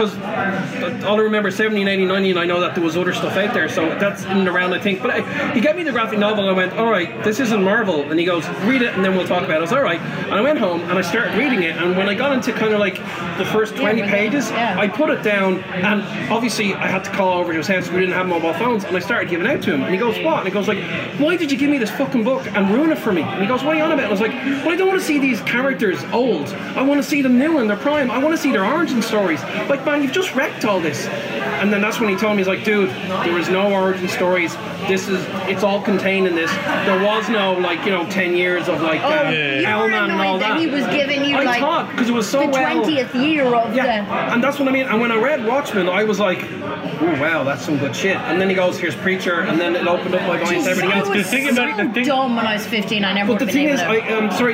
all I remember 17, 18, 19, I know that there was other stuff out there, so that's in and around, I think. But he gave me the graphic novel and I went, alright, this isn't Marvel, and he goes, read it and then we'll talk about it. I was alright, and I went home and I started reading it, and when I got into kind of the first 20 pages, I put it down, and obviously I had to call over to his house, we didn't have mobile phones, and I started giving out to him, and he goes, what? And he goes why did you give me this fucking book and ruin it for me? And he goes, what are you on about? And I was like, well, I don't want to see these characters old. I want to see them new in their prime. I want to see their origin stories. Man, you've just wrecked all this. And then that's when he told me, he's like, dude, there is no origin stories. It's all contained in this. There was no 10 years of Hellman and all that. He was giving you I thought, because it was so the 20th year of and that's what I mean. And when I read Watchmen, I was like, oh wow, that's some good shit. And then he goes, here's Preacher, and then it opened up my mind to everything else. I was dumb when I was 15. I never. But the thing is, my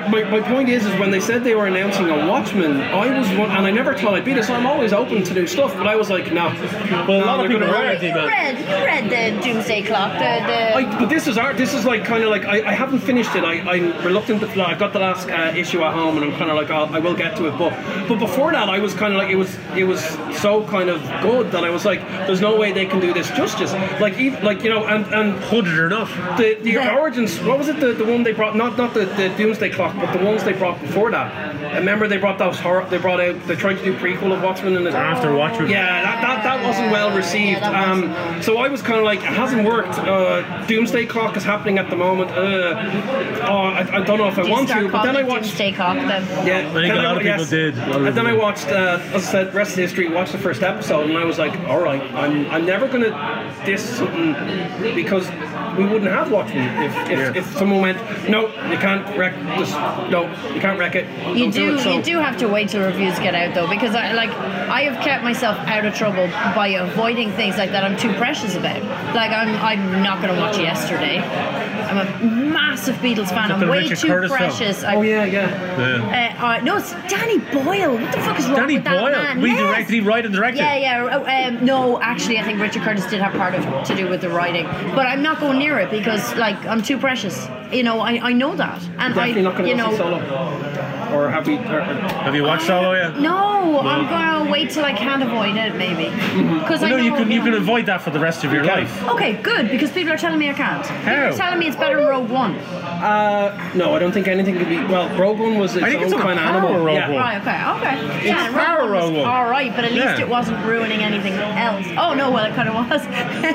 point is when they said they were announcing a Watchmen, I was one, and I never thought I'd be this. I'm always open to new stuff, but I was like, no. Well, a lot of people are. You read the Doomsday Clock. But this is like kind of like I haven't finished it. I'm reluctant to. I've got the last issue at home, and I'm kind of like I will get to it. But before that, I was kind of like it was so kind of good that I was like, there's no way they can do this justice. Like even like and hooded or not. The origins. What was it? The one they brought? Not the Doomsday Clock, but the ones they brought before that. I remember they brought those horror. They brought out. They tried to do prequel of Watchmen and after Watchmen. Yeah, that wasn't well received. So I was kind of like, it hasn't worked. Doomsday Clock is happening at the moment. I don't know if I want to, but then I watched Doomsday Clock. Yeah, I think a lot of people did. And then I watched, as I said, rest of history. Watched the first episode, and I was like, all right, I'm never gonna diss something because we wouldn't have Watchmen if someone went, no, you can't wreck this. No, you can't wreck it. You do have to wait till reviews get out though, because I have kept myself out of trouble by avoiding things like that I'm too precious about. Like I'm not going to watch Yesterday. I'm a massive Beatles fan. I'm way too precious. Oh yeah. No, it's Danny Boyle. What the fuck is wrong with that man? Did he write and direct it? Yeah. No, actually, I think Richard Curtis did have part of to do with the writing, but I'm not going near it because I'm too precious. I know that, and definitely not going to watch Solo. Or have you watched Solo yet? No, I'm gonna wait till I can't avoid it, maybe. Because you can avoid that for the rest of your life. Okay, good, because people are telling me I can't. How? People are telling me it's better than Rogue One. No, I don't think anything could be. Well, Rogue One was its own kind of animal. Rogue One. Right, okay. Yeah, Rogue One was all right, but at least it wasn't ruining anything else. Oh no, well it kind of was.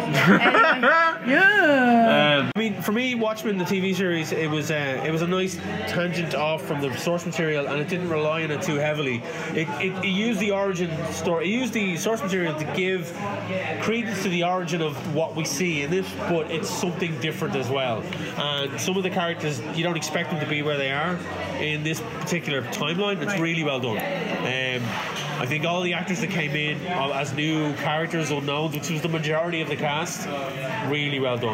Yeah. I mean, for me, Watchmen, the TV series, it was a nice tangent off from the source material, and it didn't rely on it too heavily. It used the origin story. It used the source material to give credence to the origin of what we see in it, but it's something different as well. And some of the characters, you don't expect them to be where they are in this particular timeline. It's really well done. I think all the actors that came in as new characters, unknowns, which was the majority of the cast, really well done.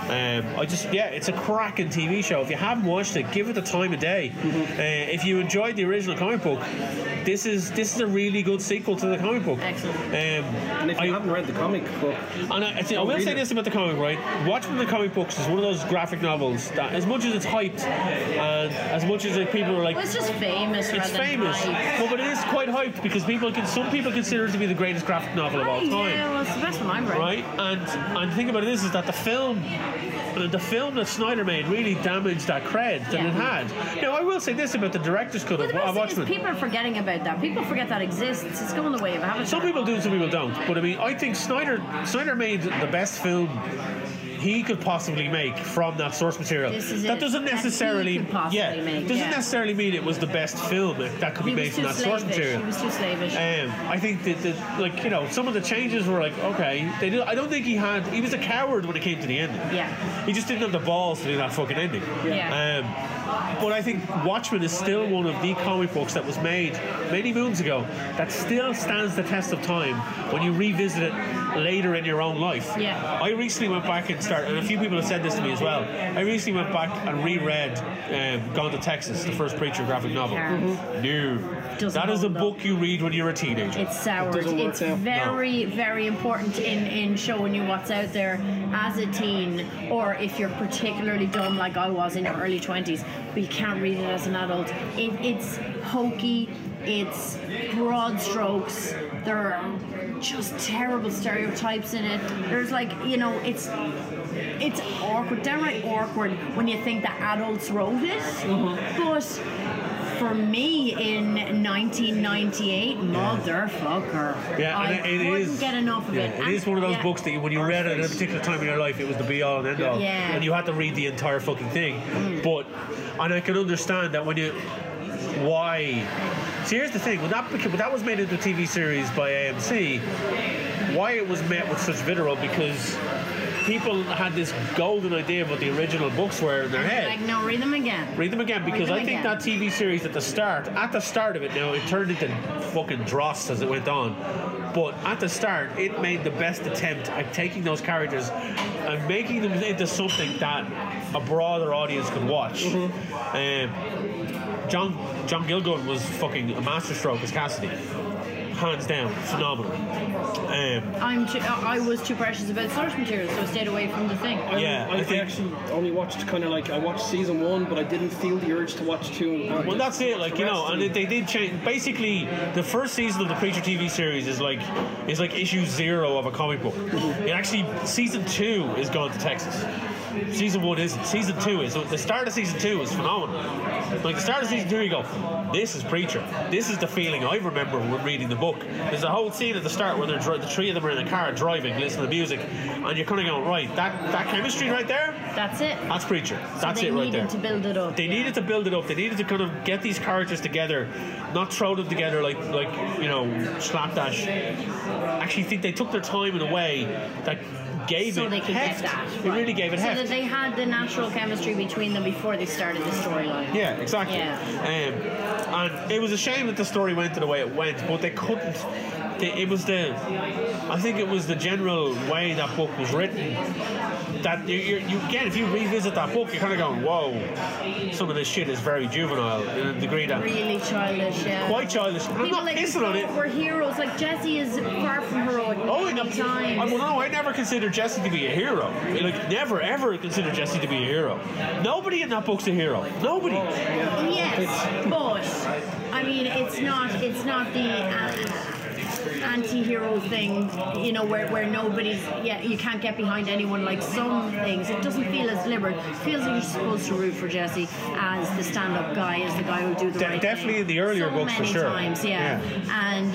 It's a cracking TV show. If you haven't watched it, give it the time of day. If you enjoyed the original comic book, this is a really good sequel to the comic book. Excellent. And if you haven't read the comic book, and I will say this about the comic, right? Watchmen the comic books is one of those graphic novels that, as much as it's hyped, and as much as people are like, well, it's just famous. It's famous, but it is quite hyped because some people consider it to be the greatest graphic novel of all time. Yeah, well, it's the best one I've read. Right, and the thing about it is that the film that Snyder made really damaged that cred that it had. Now, I will say this about the director's cut of Watchmen. People are forgetting about that. People forget that exists. It's going the way of having. Some people do, some people don't. But I mean, I think Snyder made the best film he could possibly make from that source material. That doesn't necessarily necessarily mean it was the best film that could be made from that source material. He was too slavish. I think that some of the changes were like, okay, I don't think he was a coward when it came to the ending. Yeah. He just didn't have the balls to do that fucking ending. Yeah. But I think Watchmen is still one of the comic books that was made many moons ago that still stands the test of time when you revisit it later in your own life. Yeah. I recently went back and a few people have said this to me as well. I recently went back and reread Gone to Texas, the first Preacher graphic novel. That is a book you read when you're a teenager. It's sour. It's very, very important in showing you what's out there as a teen, or if you're particularly dumb like I was in your early 20s, but you can't read it as an adult. It's hokey. It's broad strokes. There are just terrible stereotypes in it. There's it's awkward, downright awkward when you think that adults wrote it. But for me in 1998, motherfucker, I couldn't get enough of it. It is one of those books that when you read it at a particular time in your life, it was the be all and end all, and you had to read the entire fucking thing. And I can understand that why. See, here's the thing: when that was made into a TV series by AMC, why it was met with such vitriol, because people had this golden idea of what the original books were in their head. Like, no, read them again. Read them again, because I think that TV series at the start of it, now it turned into fucking dross as it went on, but at the start it made the best attempt at taking those characters and making them into something that a broader audience could watch. John Gielgud was fucking a masterstroke as Cassidy. Hands down, phenomenal. I was too precious about source material, so I stayed away from the thing. I actually only watched I watched season 1, but I didn't feel the urge to watch 2. Well, that's it, and they did change. Basically, the first season of the Preacher TV series is like issue 0 of a comic book. It actually, season 2 is gone to Texas. Season 1 isn't. Season 2 is. So the start of season 2 is phenomenal. Like the start of season 2, you go, this is Preacher. This is the feeling I remember when reading the book. There's a whole scene at the start where the 3 of them are in the car driving, listening to the music, and you're kind of going, right, that chemistry right there. That's it. That's Preacher. That's it right there. They needed to build it up. They needed to build it up. They needed to kind of get these characters together, not throw them together like slapdash. Actually, think they took their time in a way that gave so it they could heft. get that. It really gave it heft. So that they had the natural chemistry between them before they started the storyline. Yeah, exactly. Yeah. And it was a shame that the story went the way it went, but they couldn't. I think it was the general way that book was written that you again, if you revisit that book, you're kind of going, whoa, some of this shit is very juvenile in a degree that really childish, yeah, quite childish. I'm not pissing on it. We're heroes. Like Jesse is far from heroic. I never considered Jesse to be a hero. Like never ever considered Jesse to be a hero. Nobody in that book's a hero. Nobody. Yes, but I mean, it's not the anti-hero thing, where nobody's, you can't get behind anyone like some things. It doesn't feel as deliberate. It feels like you're supposed to root for Jesse as the stand-up guy, as the guy who'll do the right definitely thing. In the earlier books for sure. Times, yeah. And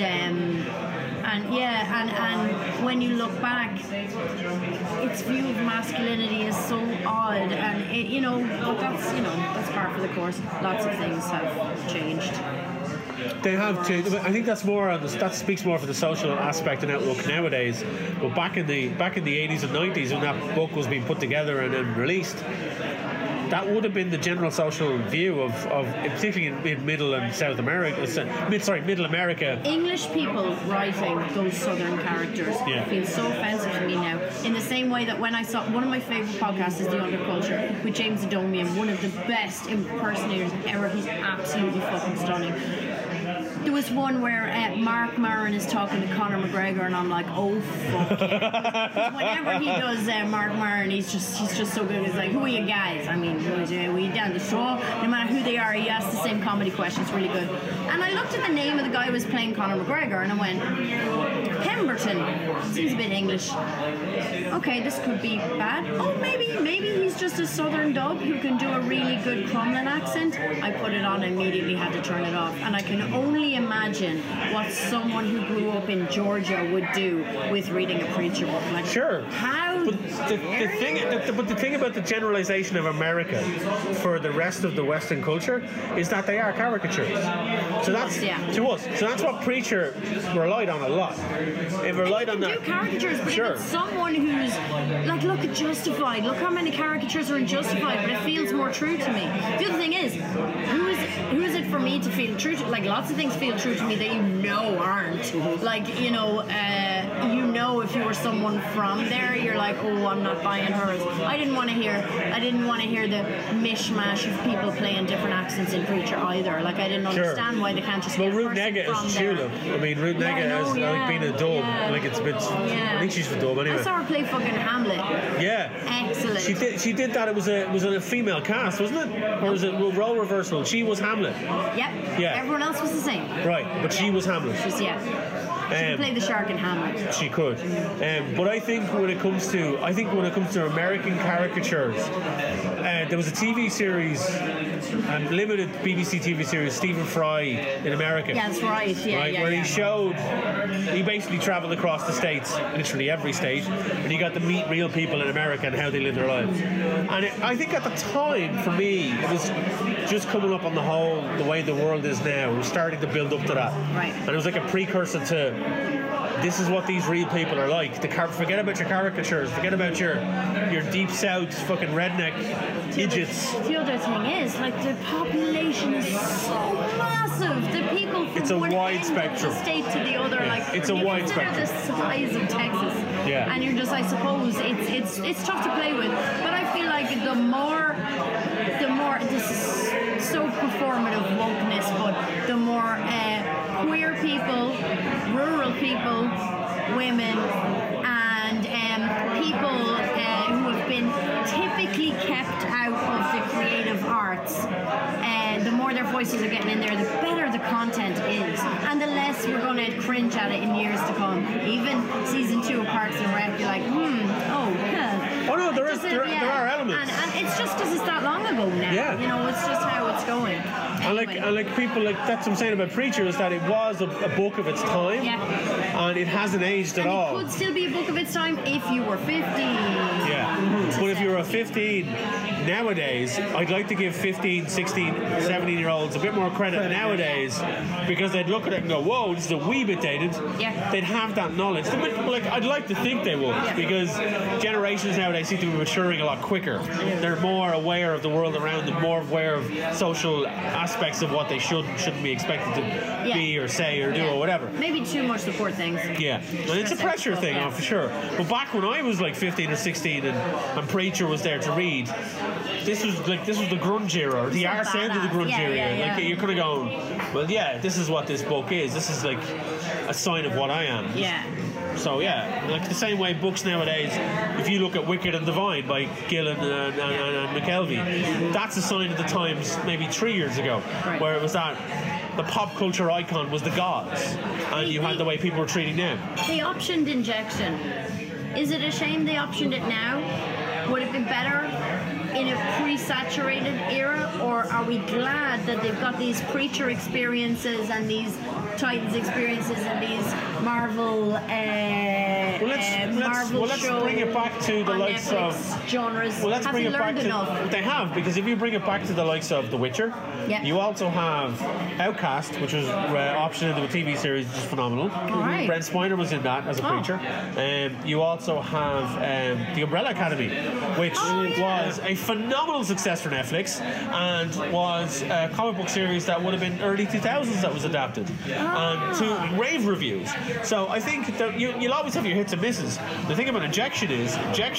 when you look back, its view of masculinity is so odd, and but that's par for the course. Lots of things have changed. They have changed. I think that's more on that speaks more for the social aspect and outlook nowadays. But back in the 80s and 90s, when that book was being put together and then released, that would have been the general social view of particularly in Middle and South America. Middle America. English people writing those Southern characters feel so offensive to me now. In the same way that when I saw one of my favourite podcasts is The Underculture with James Adomian, one of the best impersonators ever. He's absolutely fucking stunning. There was one where Mark Maron is talking to Conor McGregor, and I'm like, oh fuck yeah. Whenever he does Mark Maron, he's just so good. He's like, who are you guys? I mean, who are you down the show? No matter who they are, he asks the same comedy questions. Really good. And I looked at the name of the guy who was playing Conor McGregor, and I went, Pemberton. Seems a bit English. Okay, this could be bad. Oh, maybe he's just a Southern dub who can do a really good Crumlin accent. I put it on and immediately had to turn it off, and I can only imagine what someone who grew up in Georgia would do with reading a Preacher book. Like, sure. How? But the thing about the generalization of America for the rest of the Western culture is that they are caricatures. So that's to us. So that's what Preacher relied on a lot. It relied on that. Do caricatures, but sure. If it's someone who's like, look at Justified. Look how many caricatures are in Justified, but it feels more true to me. The other thing is, who is it for me to feel true to? Like, lots of things feel true to me that aren't. Like, if you were someone from there, you're like, oh, I'm not buying hers. I didn't want to hear the mishmash of people playing different accents in Preacher either. Like, I didn't understand why they can't just get a person Nega from is there. Tulip. I mean, Ruth Nega has been a dub. Like, it's a bit. I think she's a dub anyway. I saw her play fucking Hamlet. Yeah. Excellent. She did that. It was a female cast, wasn't it? Or was it role reversal? She was Hamlet. Yep. Yeah. Everyone else was the same. Right, but she was Hamlet. She could play the shark in Hamlet. She could. But I think when it comes to American caricatures, there was a TV series, limited BBC TV series, Stephen Fry in America. Yeah, that's right. Where he basically travelled across the states, literally every state, and he got to meet real people in America and how they live their lives. And I think at the time, for me, it was just coming up on the way the world is now. It was starting to build up to that. Right. And it was like a precursor to this is what these real people are like. Forget about your caricatures. Forget about your deep south fucking redneck idiots. The other thing is, like, the population is so massive. The people from it's a one wide end spectrum. of the state to the other. Yeah. Like, it's a wide spectrum. The size of Texas. Yeah. And you're just, I suppose, it's tough to play with. But I feel like the more this is so performative wokeness, but the more queer people, rural people, women, and people who have been typically kept out of the creative arts, the more their voices are getting in there, the better the content is, and the less we're going to cringe at it in years to come. Even season 2 of Parks and Rec, you're like, Oh no, there are elements, and it's just because it's that long ago now. Yeah. You know, it's just how it's going. Anyway. And like people, like that's what I'm saying about Preacher, is that it was a book of its time, and it hasn't aged at all. It could still be a book of its time if you were 50. Yeah, but if you're a 15 nowadays, I'd like to give 15, 16, 17-year-olds a bit more credit nowadays, because they'd look at it and go, whoa, this is a wee bit dated. Yeah. They'd have that knowledge. Like, I'd like to think they would, because generations nowadays seem to be maturing a lot quicker. They're more aware of the world around them, more aware of social aspects of what they shouldn't be expected to be or say or do or whatever. Maybe too much support things. Yeah, and it's a pressure thing, for sure. But back when I was like 15 or 16 and Preacher was there to read, this was the grunge era, or the arse end of the grunge era. Like, you're kind of going, well, this is what this book is. This is like a sign of what I am. Yeah. So like the same way books nowadays, if you look at Wicked and Divine by Gillen and McKelvey, that's a sign of the times maybe 3 years ago, where it was that the pop culture icon was the gods, and you had the way people were treating them. They optioned Injection. Is it a shame they optioned it now? Would it be better in a pre-saturated era, or are we glad that they've got these Preacher experiences and these Titans experiences and these Marvel let's bring it back to the likes Netflix of genres. Well, let's have bring they it back learned to enough? They have, because if you bring it back to the likes of The Witcher, you also have Outcast, which was optioned into a TV series, which is phenomenal. Right. Brent Spiner was in that as a Preacher. You also have The Umbrella Academy, which was a phenomenal success for Netflix, and was a comic book series that would have been early 2000s that was adapted, and to rave reviews. So I think that you'll always have your hits and misses. The thing about Injection is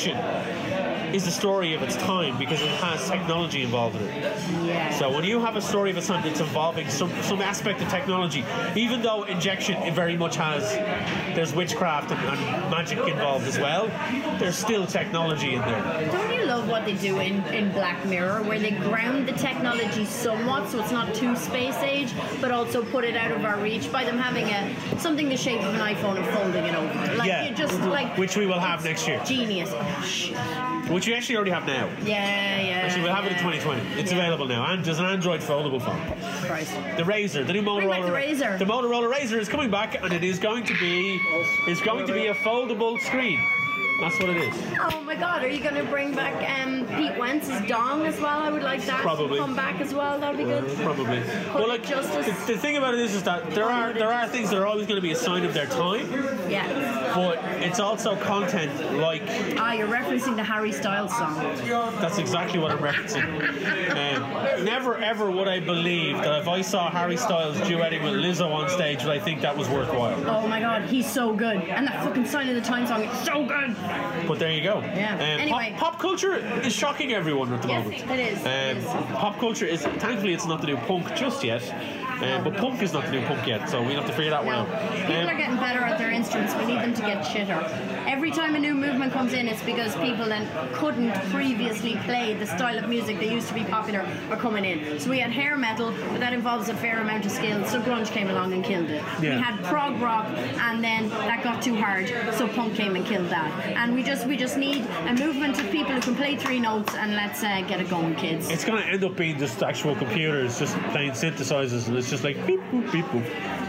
the story of its time, because it has technology involved in it. Yeah. So when you have a story of a time that's involving some aspect of technology, even though Injection, it very much there's witchcraft and magic involved as well, there's still technology in there. Don't you love what they do in Black Mirror, where they ground the technology somewhat so it's not too space age, but also put it out of our reach by them having something the shape of an iPhone and folding it over. Like, you just, like, which we will have next year. Genius. Which we actually already have now. Yeah. Actually, we'll have it in 2020. It's available now, and there's an Android foldable phone. Christ. The Razr, the new Motorola Razr. The Motorola Razr is coming back, and it is going to be a foldable screen. That's what it is. Oh my God! Are you going to bring back Pete Wentz's dong as well? I would like that Probably to come back as well. That'd be good. Probably. Well, like the thing about it is that there are things that are always going to be a sign of their time. Yeah. But it's also content like. You're referencing the Harry Styles song. That's exactly what I'm referencing. Never ever would I believe that if I saw Harry Styles duetting with Lizzo on stage, would I think that was worthwhile. Oh my God, he's so good, and that fucking Sign of the Time song is so good. But there you go. Yeah. Anyway, pop culture is shocking everyone at the moment. Yes, it is. Pop culture is, thankfully, it's not the new punk just yet. But punk is not the new punk yet, so we have to figure that one out. People are getting better at their instruments. We need them to get shitter. Every time a new movement comes in, it's because people then couldn't previously play the style of music that used to be popular are coming in. So we had hair metal, but that involves a fair amount of skill, so grunge came along and killed it. Yeah. We had prog rock, and then that got too hard, so punk came and killed that. And we just need a movement of people who can play 3 notes, and let's get it going, kids. It's going to end up being just actual computers, just playing synthesizers, and it's just like beep boop beep boop. Beep, boop,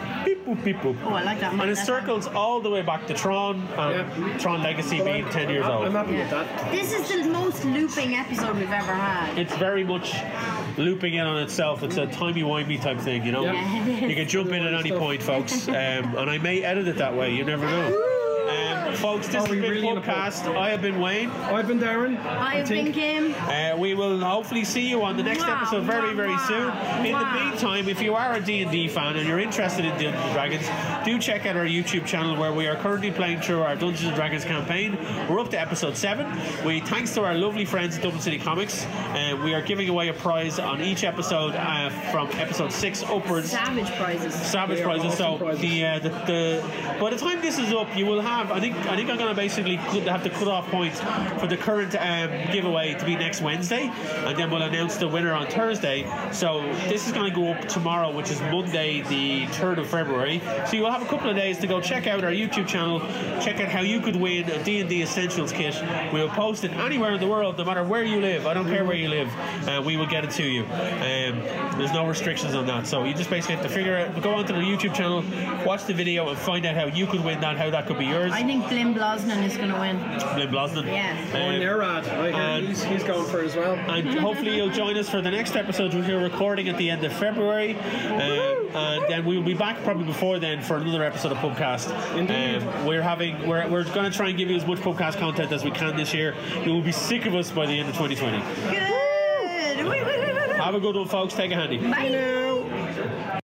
boop, beep, boop. Oh, I like that. And it circles all the way back to Tron, and Tron Legacy being 10 years old. I'm happy with that. This is the most looping episode we've ever had. It's very much looping in on itself. It's a timey-wimey type thing, you know? Yeah, it is. You can jump in at any point, folks. And I may edit it that way. You never know. Folks, this has been Pubcast. I have been Wayne. I've been Darren. I've been Kim. We will hopefully see you on the next episode very, very soon. In the meantime, if you are a D&D fan and you're interested in Dungeons & Dragons, do check out our YouTube channel where we are currently playing through our Dungeons & Dragons campaign. We're up to episode 7. Thanks to our lovely friends at Dublin City Comics, we are giving away a prize on each episode from episode 6 upwards. Savage prizes. Savage prizes. So by the time this is up, you will have, I think I'm going to basically have to cut off points for the current giveaway to be next Wednesday, and then we'll announce the winner on Thursday. So this is going to go up tomorrow, which is Monday the 3rd of February. So you'll have a couple of days to go check out our YouTube channel, check out how you could win a D&D Essentials kit. We'll post it anywhere in the world, no matter where you live. I don't care where you live. We will get it to you. There's no restrictions on that. So you just basically have to figure out, go onto the YouTube channel, watch the video, and find out how you could win that, how that could be yours. I think Blim Blosnan is going to win. Blim Blosnan. Yeah. Nerad. He's going for it as well. And hopefully you'll join us for the next episode, which we're recording at the end of February. And then we will be back probably before then for another episode of Pubcast. We're going to try and give you as much Pubcast content as we can this year. You will be sick of us by the end of 2020. Good. Have a good one, folks. Take a handy. Bye.